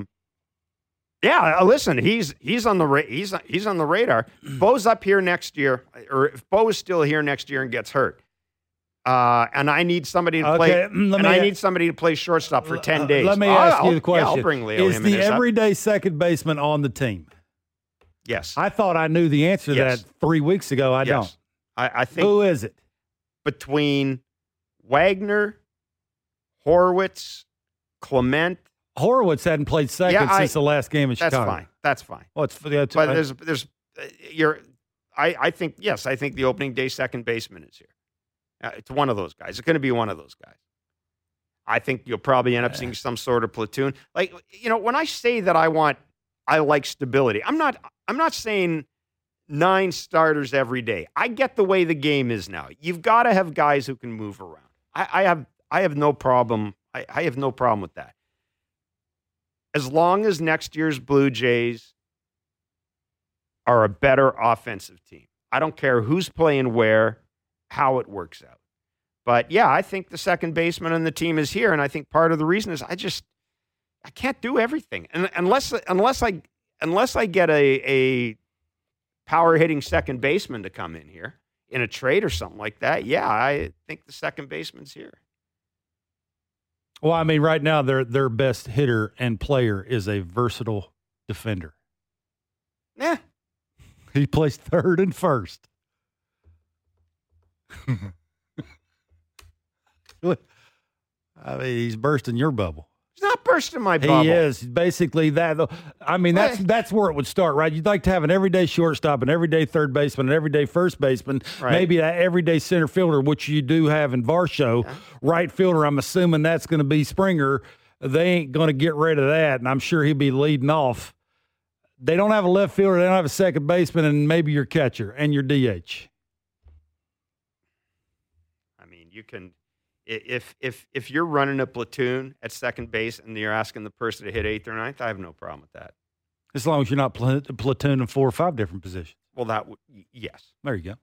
listen, he's on the he's on the radar. Bo's up here next year, or if Bo is still here next year and gets hurt, and I need somebody to play. I need somebody to play shortstop for 10 days. Let me ask you the question: I'll bring Leo Is the everyday second baseman on the team? Yes. I thought I knew the answer to that 3 weeks ago. I don't. I think. Who is it? Between Wagner, Horwitz, Clement. Horowitz hadn't played second since the last game in Chicago. That's fine. Well, I think the opening day second baseman is here. It's one of those guys. It's going to be one of those guys. I think you'll probably end up seeing some sort of platoon. Like, when I say that I like stability, I'm not saying 9 starters every day. I get the way the game is now. You've got to have guys who can move around. I have no problem. I have no problem with that. As long as next year's Blue Jays are a better offensive team. I don't care who's playing where, how it works out. But, yeah, I think the second baseman on the team is here, and I think part of the reason is I can't do everything. And unless I get a power-hitting second baseman to come in here in a trade or something like that, yeah, I think the second baseman's here. Well, I mean, right now their best hitter and player is a versatile defender. Yeah. He plays third and first. I mean, he's bursting your bubble. He's not bursting my bubble. He is. Basically that. I mean, that's where it would start, right? You'd like to have an everyday shortstop, an everyday third baseman, an everyday first baseman, maybe an everyday center fielder, which you do have in Varsho. Yeah. Right fielder, I'm assuming that's going to be Springer. They ain't going to get rid of that, and I'm sure he'll be leading off. They don't have a left fielder. They don't have a second baseman, and maybe your catcher and your DH. I mean, you can – if you're running a platoon at second base and you're asking the person to hit 8th or 9th, I have no problem with that. As long as you're not platooning 4 or 5 different positions. Well, that would yes. There you go.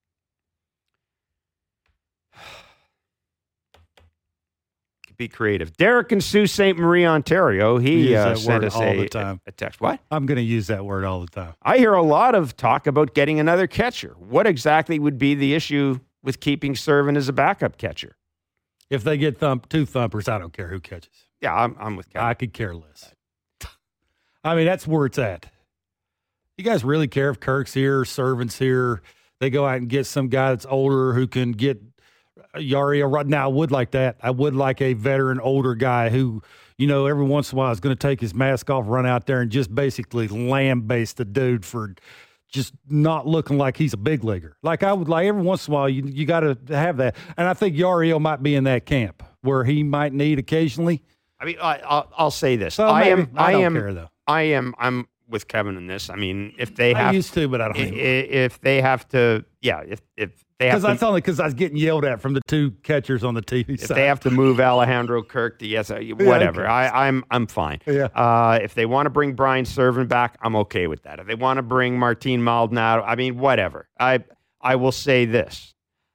Be creative. Derek in Sault Ste. Marie, Ontario. He sent us a text. What? I'm going to use that word all the time. I hear a lot of talk about getting another catcher. What exactly would be the issue with keeping Serven as a backup catcher? If they get 2 thumpers, I don't care who catches. Yeah, I'm with Kevin. I could care less. I mean, that's where it's at. You guys really care if Kirk's here, Serven's here? They go out and get some guy that's older who can get Yariel right now. I would like that. I would like a veteran, older guy who, every once in a while is going to take his mask off, run out there, and just basically lambaste the dude for just not looking like he's a big leaguer. Like I would like every once in a while, you got to have that. And I think Yariel might be in that camp where he might need occasionally. I mean, I'll say this. Well, I don't care though. I'm with Kevin in this. I mean, if they have, I used to, but I don't. If they have to, yeah. If they have, because that's only because I was getting yelled at from the 2 catchers on the TV if side. If they have to move Alejandro Kirk to whatever, yeah, I'm fine. Yeah. If they want to bring Brian Serven back, I'm okay with that. If they want to bring Martin Maldonado, I mean, whatever. I will say this.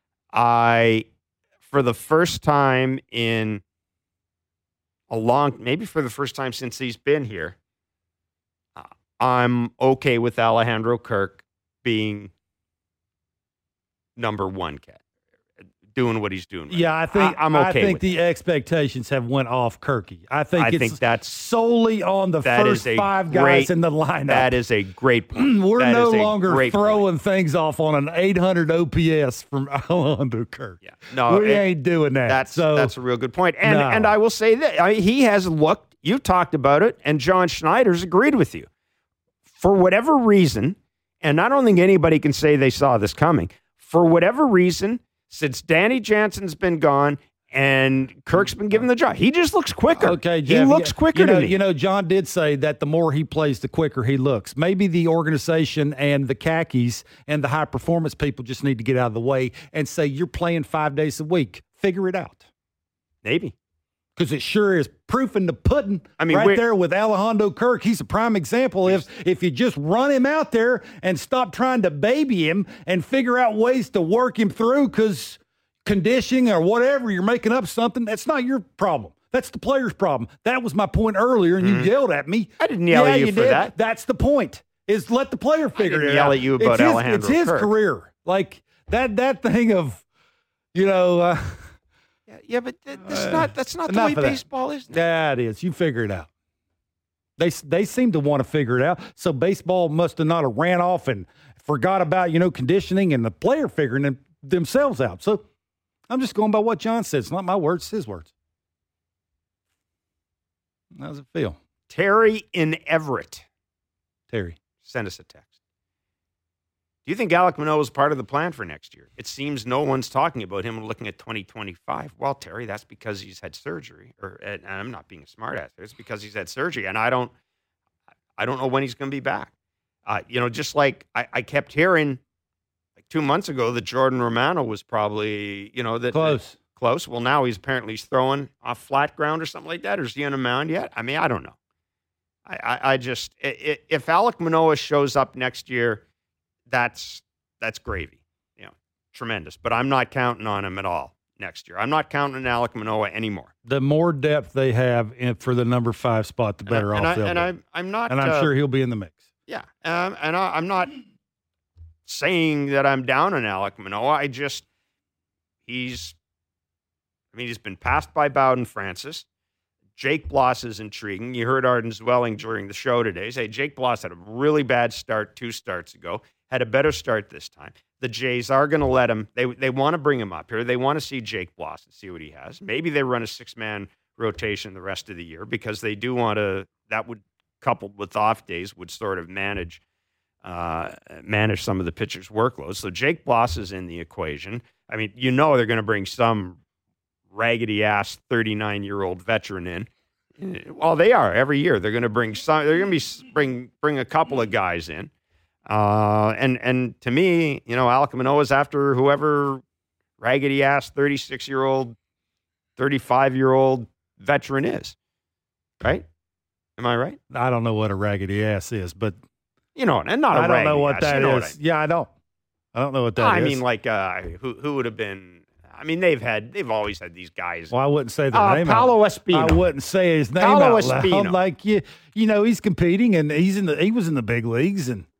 For the first time in maybe for the first time since he's been here, I'm okay with Alejandro Kirk being number 1 cat, doing what he's doing. Right yeah, now. I'm okay. I think with the that. Expectations have went off Kirky. I think that's solely on the first 5 guys in the lineup. That is a great point. We're no longer throwing things off on an 800 OPS from Alejandro Kirk. Yeah, no, we ain't doing that. That's a real good point. And I will say that he has looked you talked about it, and John Schneider's agreed with you. For whatever reason, and I don't think anybody can say they saw this coming, for whatever reason, since Danny Jansen's been gone and Kirk's been given the job, he just looks quicker. Okay, Jeff, he looks quicker to me. You know, John did say that the more he plays, the quicker he looks. Maybe the organization and the khakis and the high-performance people just need to get out of the way and say, you're playing 5 days a week. Figure it out. Maybe. Because it sure is proof in the pudding. I mean, right there with Alejandro Kirk. He's a prime example. If you just run him out there and stop trying to baby him and figure out ways to work him through because conditioning or whatever, you're making up something, that's not your problem. That's the player's problem. That was my point earlier, and you yelled at me. I didn't yell at you for that. That's the point, is let the player figure it out. Yell at you about Alejandro Kirk. It's his career. Like, that thing of, Yeah, but that's not the way baseball is. Yeah, it is. You figure it out. They seem to want to figure it out. So baseball must have not have ran off and forgot about, conditioning and the player figuring themselves out. So I'm just going by what John said. It's not my words, it's his words. How does it feel? Terry in Everett. Terry. Send us a text. Do you think Alek Manoah is part of the plan for next year? It seems no one's talking about him looking at 2025. Well, Terry, that's because he's had surgery. And I'm not being a smart ass. It's because he's had surgery, and I don't know when he's going to be back. Just like I kept hearing like 2 months ago that Jordan Romano was probably, close. Well, now he's throwing off flat ground or something like that. Or is he on a mound yet? I mean, I don't know. I just if Alek Manoah shows up next year, that's gravy, tremendous. But I'm not counting on him at all next year. I'm not counting on Alek Manoah anymore. The more depth they have for the number 5 spot, the better off they'll be. I'm not, and I'm sure he'll be in the mix. Yeah, and I'm not saying that I'm down on Alek Manoah. He's been passed by Bowden Francis. Jake Bloss is intriguing. You heard Arden Zwelling during the show today say Jake Bloss had a really bad start 2 starts ago, had a better start this time. The Jays are going to let him. They want to bring him up here. They want to see Jake Bloss and see what he has. Maybe they run a 6-man rotation the rest of the year because they do want to. That would, coupled with off days, would sort of manage some of the pitchers' workload. So Jake Bloss is in the equation. I mean, they're going to bring some raggedy-ass 39-year-old veteran in. Well, they are every year. They're going to bring some. They're going to bring a couple of guys in, and to me, Alek Manoah is after whoever raggedy-ass 36-year-old, 35-year-old veteran is. Right? Am I right? I don't know what a raggedy ass is, but and not a raggedy ass. I don't know what that is. Yeah, I don't. I don't know what that is. I mean, like who would have been. I mean, they've always had these guys. Well, I wouldn't say the name. Paolo Espino. I wouldn't say his name Paolo out loud. Espino. Like he's competing and he was in the big leagues, and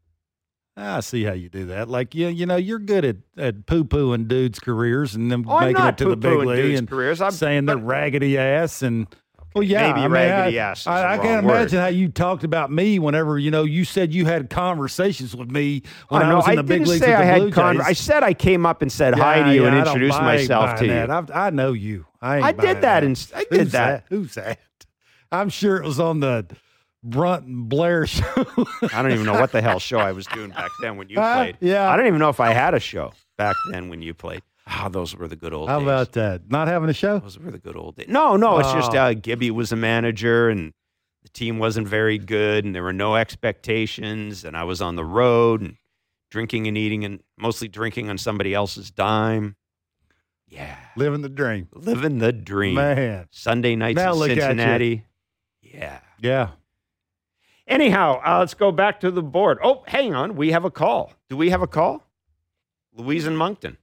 I see how you do that. Like you're good at poo-pooing dudes' careers and them making it to the big league and careers. saying they're raggedy ass and. Well, yeah, maybe raggedy ass. I can't imagine how you talked about me whenever you said you had conversations with me when I was in the big leagues with the Blue Jays. I said I came up and said hi to you and introduced myself to you. I know you. I did that. I did that. Who's that? I'm sure it was on the Brunt and Blair show. I don't even know what the hell show I was doing back then when you played. Yeah, I don't even know if I had a show back then when you played. Oh, those were the good old days. How about that? Not having a show? Those were the good old days. No, it's just Gibby was a manager and the team wasn't very good and there were no expectations and I was on the road and drinking and eating and mostly drinking on somebody else's dime. Yeah. Living the dream. Living the dream. Man. Sunday nights in Cincinnati. Yeah. Yeah. Anyhow, let's go back to the board. Oh, hang on. We have a call. Do we have a call? Louise in Moncton.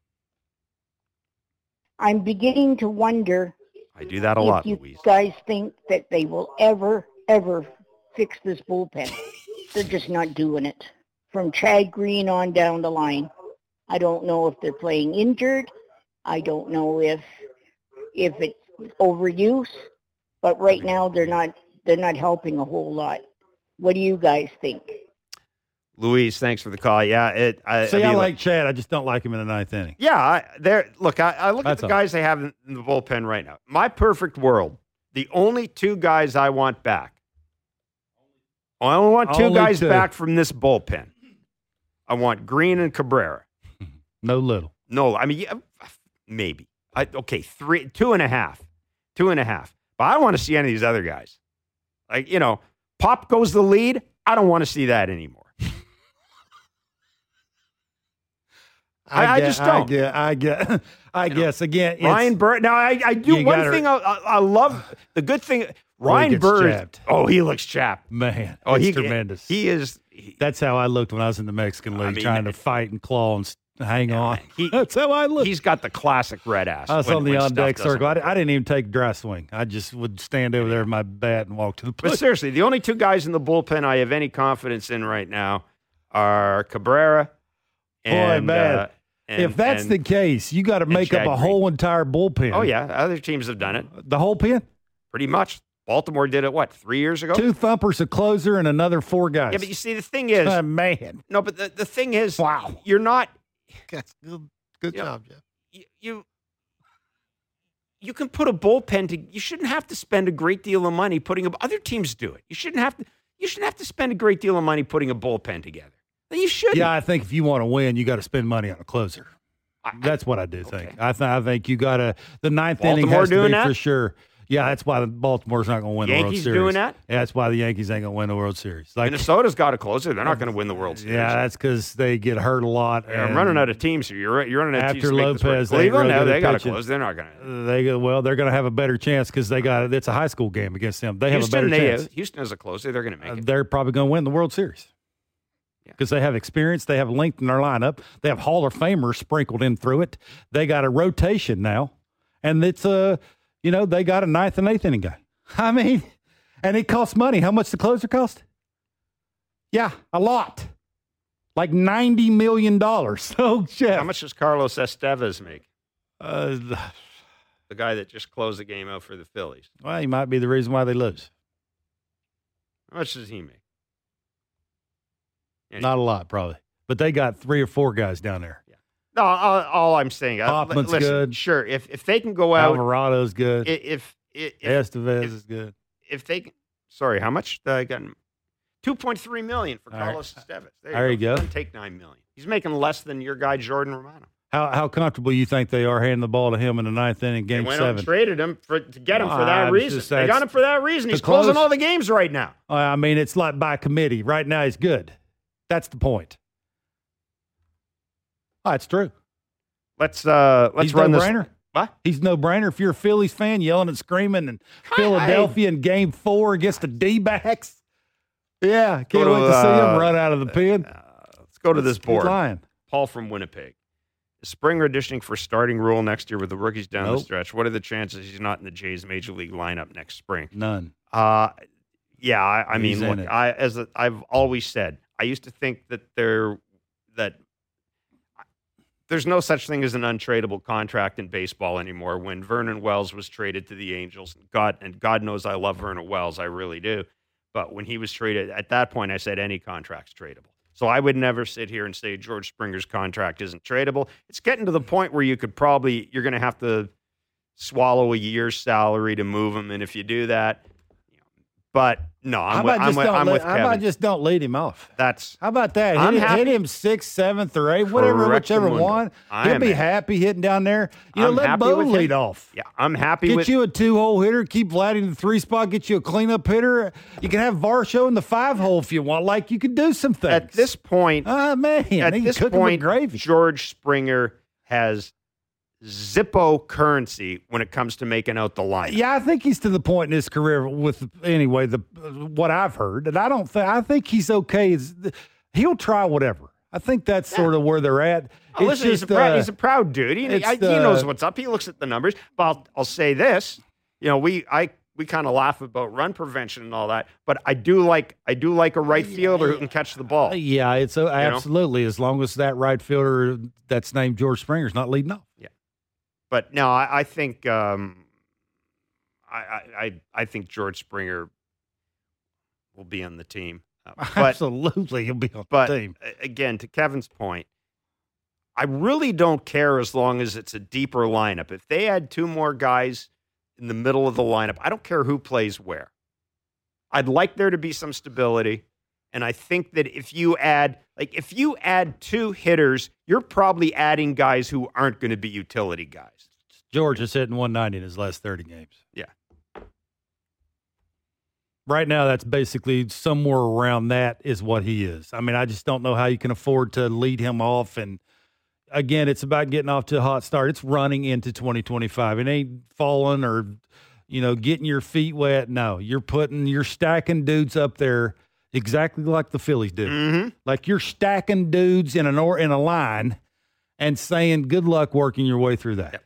I'm beginning to wonder. I do that a lot, Louise. If you guys think that they will ever fix this bullpen. They're just not doing it. From Chad Green on down the line. I don't know if they're playing injured. I don't know if it's overuse. But right now they're not helping a whole lot. What do you guys think? Louise, thanks for the call. Yeah, I like Chad. I just don't like him in the ninth inning. Yeah, I look at the guys they have in the bullpen right now. My perfect world, The only two guys I want back. I only want two guys back from this bullpen. I want Green and Cabrera. No Little. No, I mean, yeah, maybe. Okay, 2.5. 2.5. But I don't want to see any of these other guys. Like, Pop goes the lead. I don't want to see that anymore. I just don't. I guess again. Ryan Bird. Now I do one thing. I love the good thing. Ryan Bird. Chapped. Oh, he looks chapped. Man, he's tremendous. He is. That's how I looked when I was in the Mexican League, trying to fight and claw and hang on. That's how I looked. He's got the classic red ass. I was on the on-deck circle. I didn't even take dry swing. I just would stand over there with my bat and walk to the plate. But seriously, the only two guys in the bullpen I have any confidence in right now are Cabrera and if that's the case, you got to make up a whole entire bullpen. Oh, yeah. Other teams have done it. The whole pen? Pretty much. Baltimore did it, 3 years ago? 2 thumpers, a closer, and another 4 guys. Yeah, but you see, the thing is... man. No, but the thing is... Wow. You're not... That's good job, Jeff. You can put a bullpen to... You shouldn't have to spend a great deal of money putting... Other teams do it. You shouldn't have to spend a great deal of money putting a bullpen together. You shouldn't. Yeah, I think if you want to win, you got to spend money on a closer. That's what I do think. I think you got to the ninth inning has to be for sure. Yeah, that's why Baltimore's not going to win the World Series. Yankees doing that? Yeah, that's why the Yankees ain't going to win the World Series. Minnesota's got a closer. They're not going to win the World Series. Yeah, that's because they get hurt a lot. Yeah, I'm running out of teams here. You're running out of teams. After Lopez, Cleveland, they got to close. They're not going to. They're going to have a better chance because it's a high school game against them. They have a better chance. Houston has a closer. They're going to make it. They're probably going to win the World Series. Because they have experience, they have length in their lineup, they have Hall of Famers sprinkled in through it. They got a rotation now, and it's they got a 9th and 8th inning guy. I mean, and it costs money. How much the closer cost? Yeah, a lot, like $90 million. So, Jeff, how much does Carlos Estevez make? The guy that just closed the game out for the Phillies. Well, he might be the reason why they lose. How much does he make? Not a lot, probably. But they got 3 or 4 guys down there. Yeah. No, all I'm saying, Hoffman's good. Sure, if they can go out, Alvarado's good. If Estevez is good. If they can, sorry, how much? I got $2.3 million for Carlos Estevez. There you go. Take $9 million. He's making less than your guy Jordan Romano. How comfortable you think they are handing the ball to him in the 9th inning, Game 7? They went out and traded him to get him for that reason. They got him for that reason. He's closing all the games right now. I mean, it's like by committee. Right now, he's good. That's the point. Oh, it's true. Let's run this. No-brainer. What? He's no-brainer. If you're a Phillies fan, yelling and screaming, and Philadelphia in Game 4 against the D-backs. Yeah, can't wait to see him run out of the pen. Let's go to this board. Lying. Paul from Winnipeg. Is spring auditioning for starting rule next year with the rookies down the stretch? What are the chances he's not in the Jays Major League lineup next spring? None. Yeah, I mean, look, I've always said, I used to think that there's no such thing as an untradeable contract in baseball anymore. When Vernon Wells was traded to the Angels, and God knows I love Vernon Wells, I really do. But when he was traded, at that point, I said any contract's tradable. So I would never sit here and say George Springer's contract isn't tradable. It's getting to the point where you're going to have to swallow a year's salary to move him, and if you do that. But no, I'm with Kevin. How about just don't lead him off? How about that? Hit him 6th, 7th, or 8th, whichever one. He'll be happy hitting down there. Let Bo lead off. Yeah, I'm happy with. Get you a 2-hole hitter. Keep Vlad in the 3 spot. Get you a cleanup hitter. You can have Varsho in the 5-hole if you want. Like you can do some things. At this point, George Springer has Zippo currency when it comes to making out the lineup. Yeah, I think he's to the point in his career with what I've heard, and I think he's okay. He'll try whatever. I think that's sort of where they're at. Listen, he's a proud dude. He knows what's up. He looks at the numbers. But I'll say this: we kind of laugh about run prevention and all that, but I do like a right fielder who can catch the ball. Yeah, it's absolutely as long as that right fielder that's named George Springer is not leading off. Yeah. But no, I think I think George Springer will be on the team. Absolutely, he'll be on the team. But again, to Kevin's point, I really don't care as long as it's a deeper lineup. If they add 2 more guys in the middle of the lineup. I don't care who plays where. I'd like there to be some stability. And I think that if you add 2 hitters, you're probably adding guys who aren't going to be utility guys. George is hitting 190 in his last 30 games. Yeah. Right now, that's basically somewhere around that is what he is. I mean, I just don't know how you can afford to lead him off. And, again, it's about getting off to a hot start. It's running into 2025. It ain't falling or, getting your feet wet. No, you're stacking dudes up there exactly like the Phillies do. Mm-hmm. Like you're stacking dudes in a line and saying good luck working your way through that. Yep.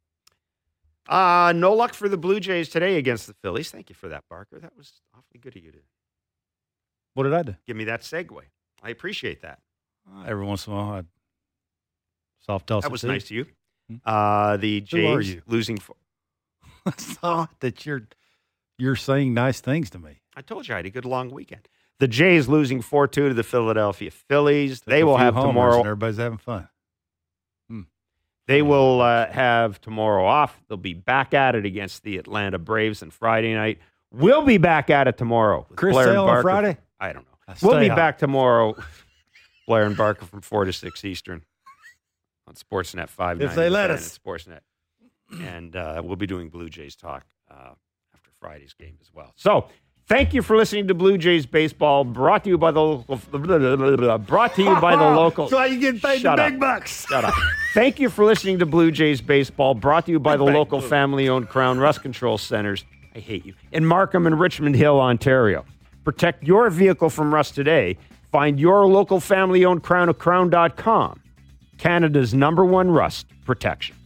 No luck for the Blue Jays today against the Phillies. Thank you for that, Barker. That was awfully good of you to What did I do? give me that segue. I appreciate that. Every once in a while, I'd soft toss. That was it nice to you. to you. The Jays you? losing. I saw that you're saying nice things to me. I told you I had a good long weekend. The Jays losing 4-2 to the Philadelphia Phillies. Took They a will few have homers tomorrow. and everybody's having fun. They will have tomorrow off. They'll be back at it against the Atlanta Braves on Friday night. We'll be back at it tomorrow. with Chris Blair and Sale on Barker. Friday? I don't know. Stay We'll be hot. back tomorrow. Blair and Barker from 4 to 6 Eastern on Sportsnet 590. If they let us. Sportsnet. And we'll be doing Blue Jays talk after Friday's game as well. So thank you for listening to Blue Jays baseball, brought to you by the local. So you get paid Shut the up. big bucks. Shut up. Thank you for listening to Blue Jays baseball, brought to you by the local family-owned Crown Rust Control Centers. I hate you. In Markham and Richmond Hill, Ontario. Protect your vehicle from rust today. Find your local family-owned Crown at crown.com. Canada's #1 rust protection.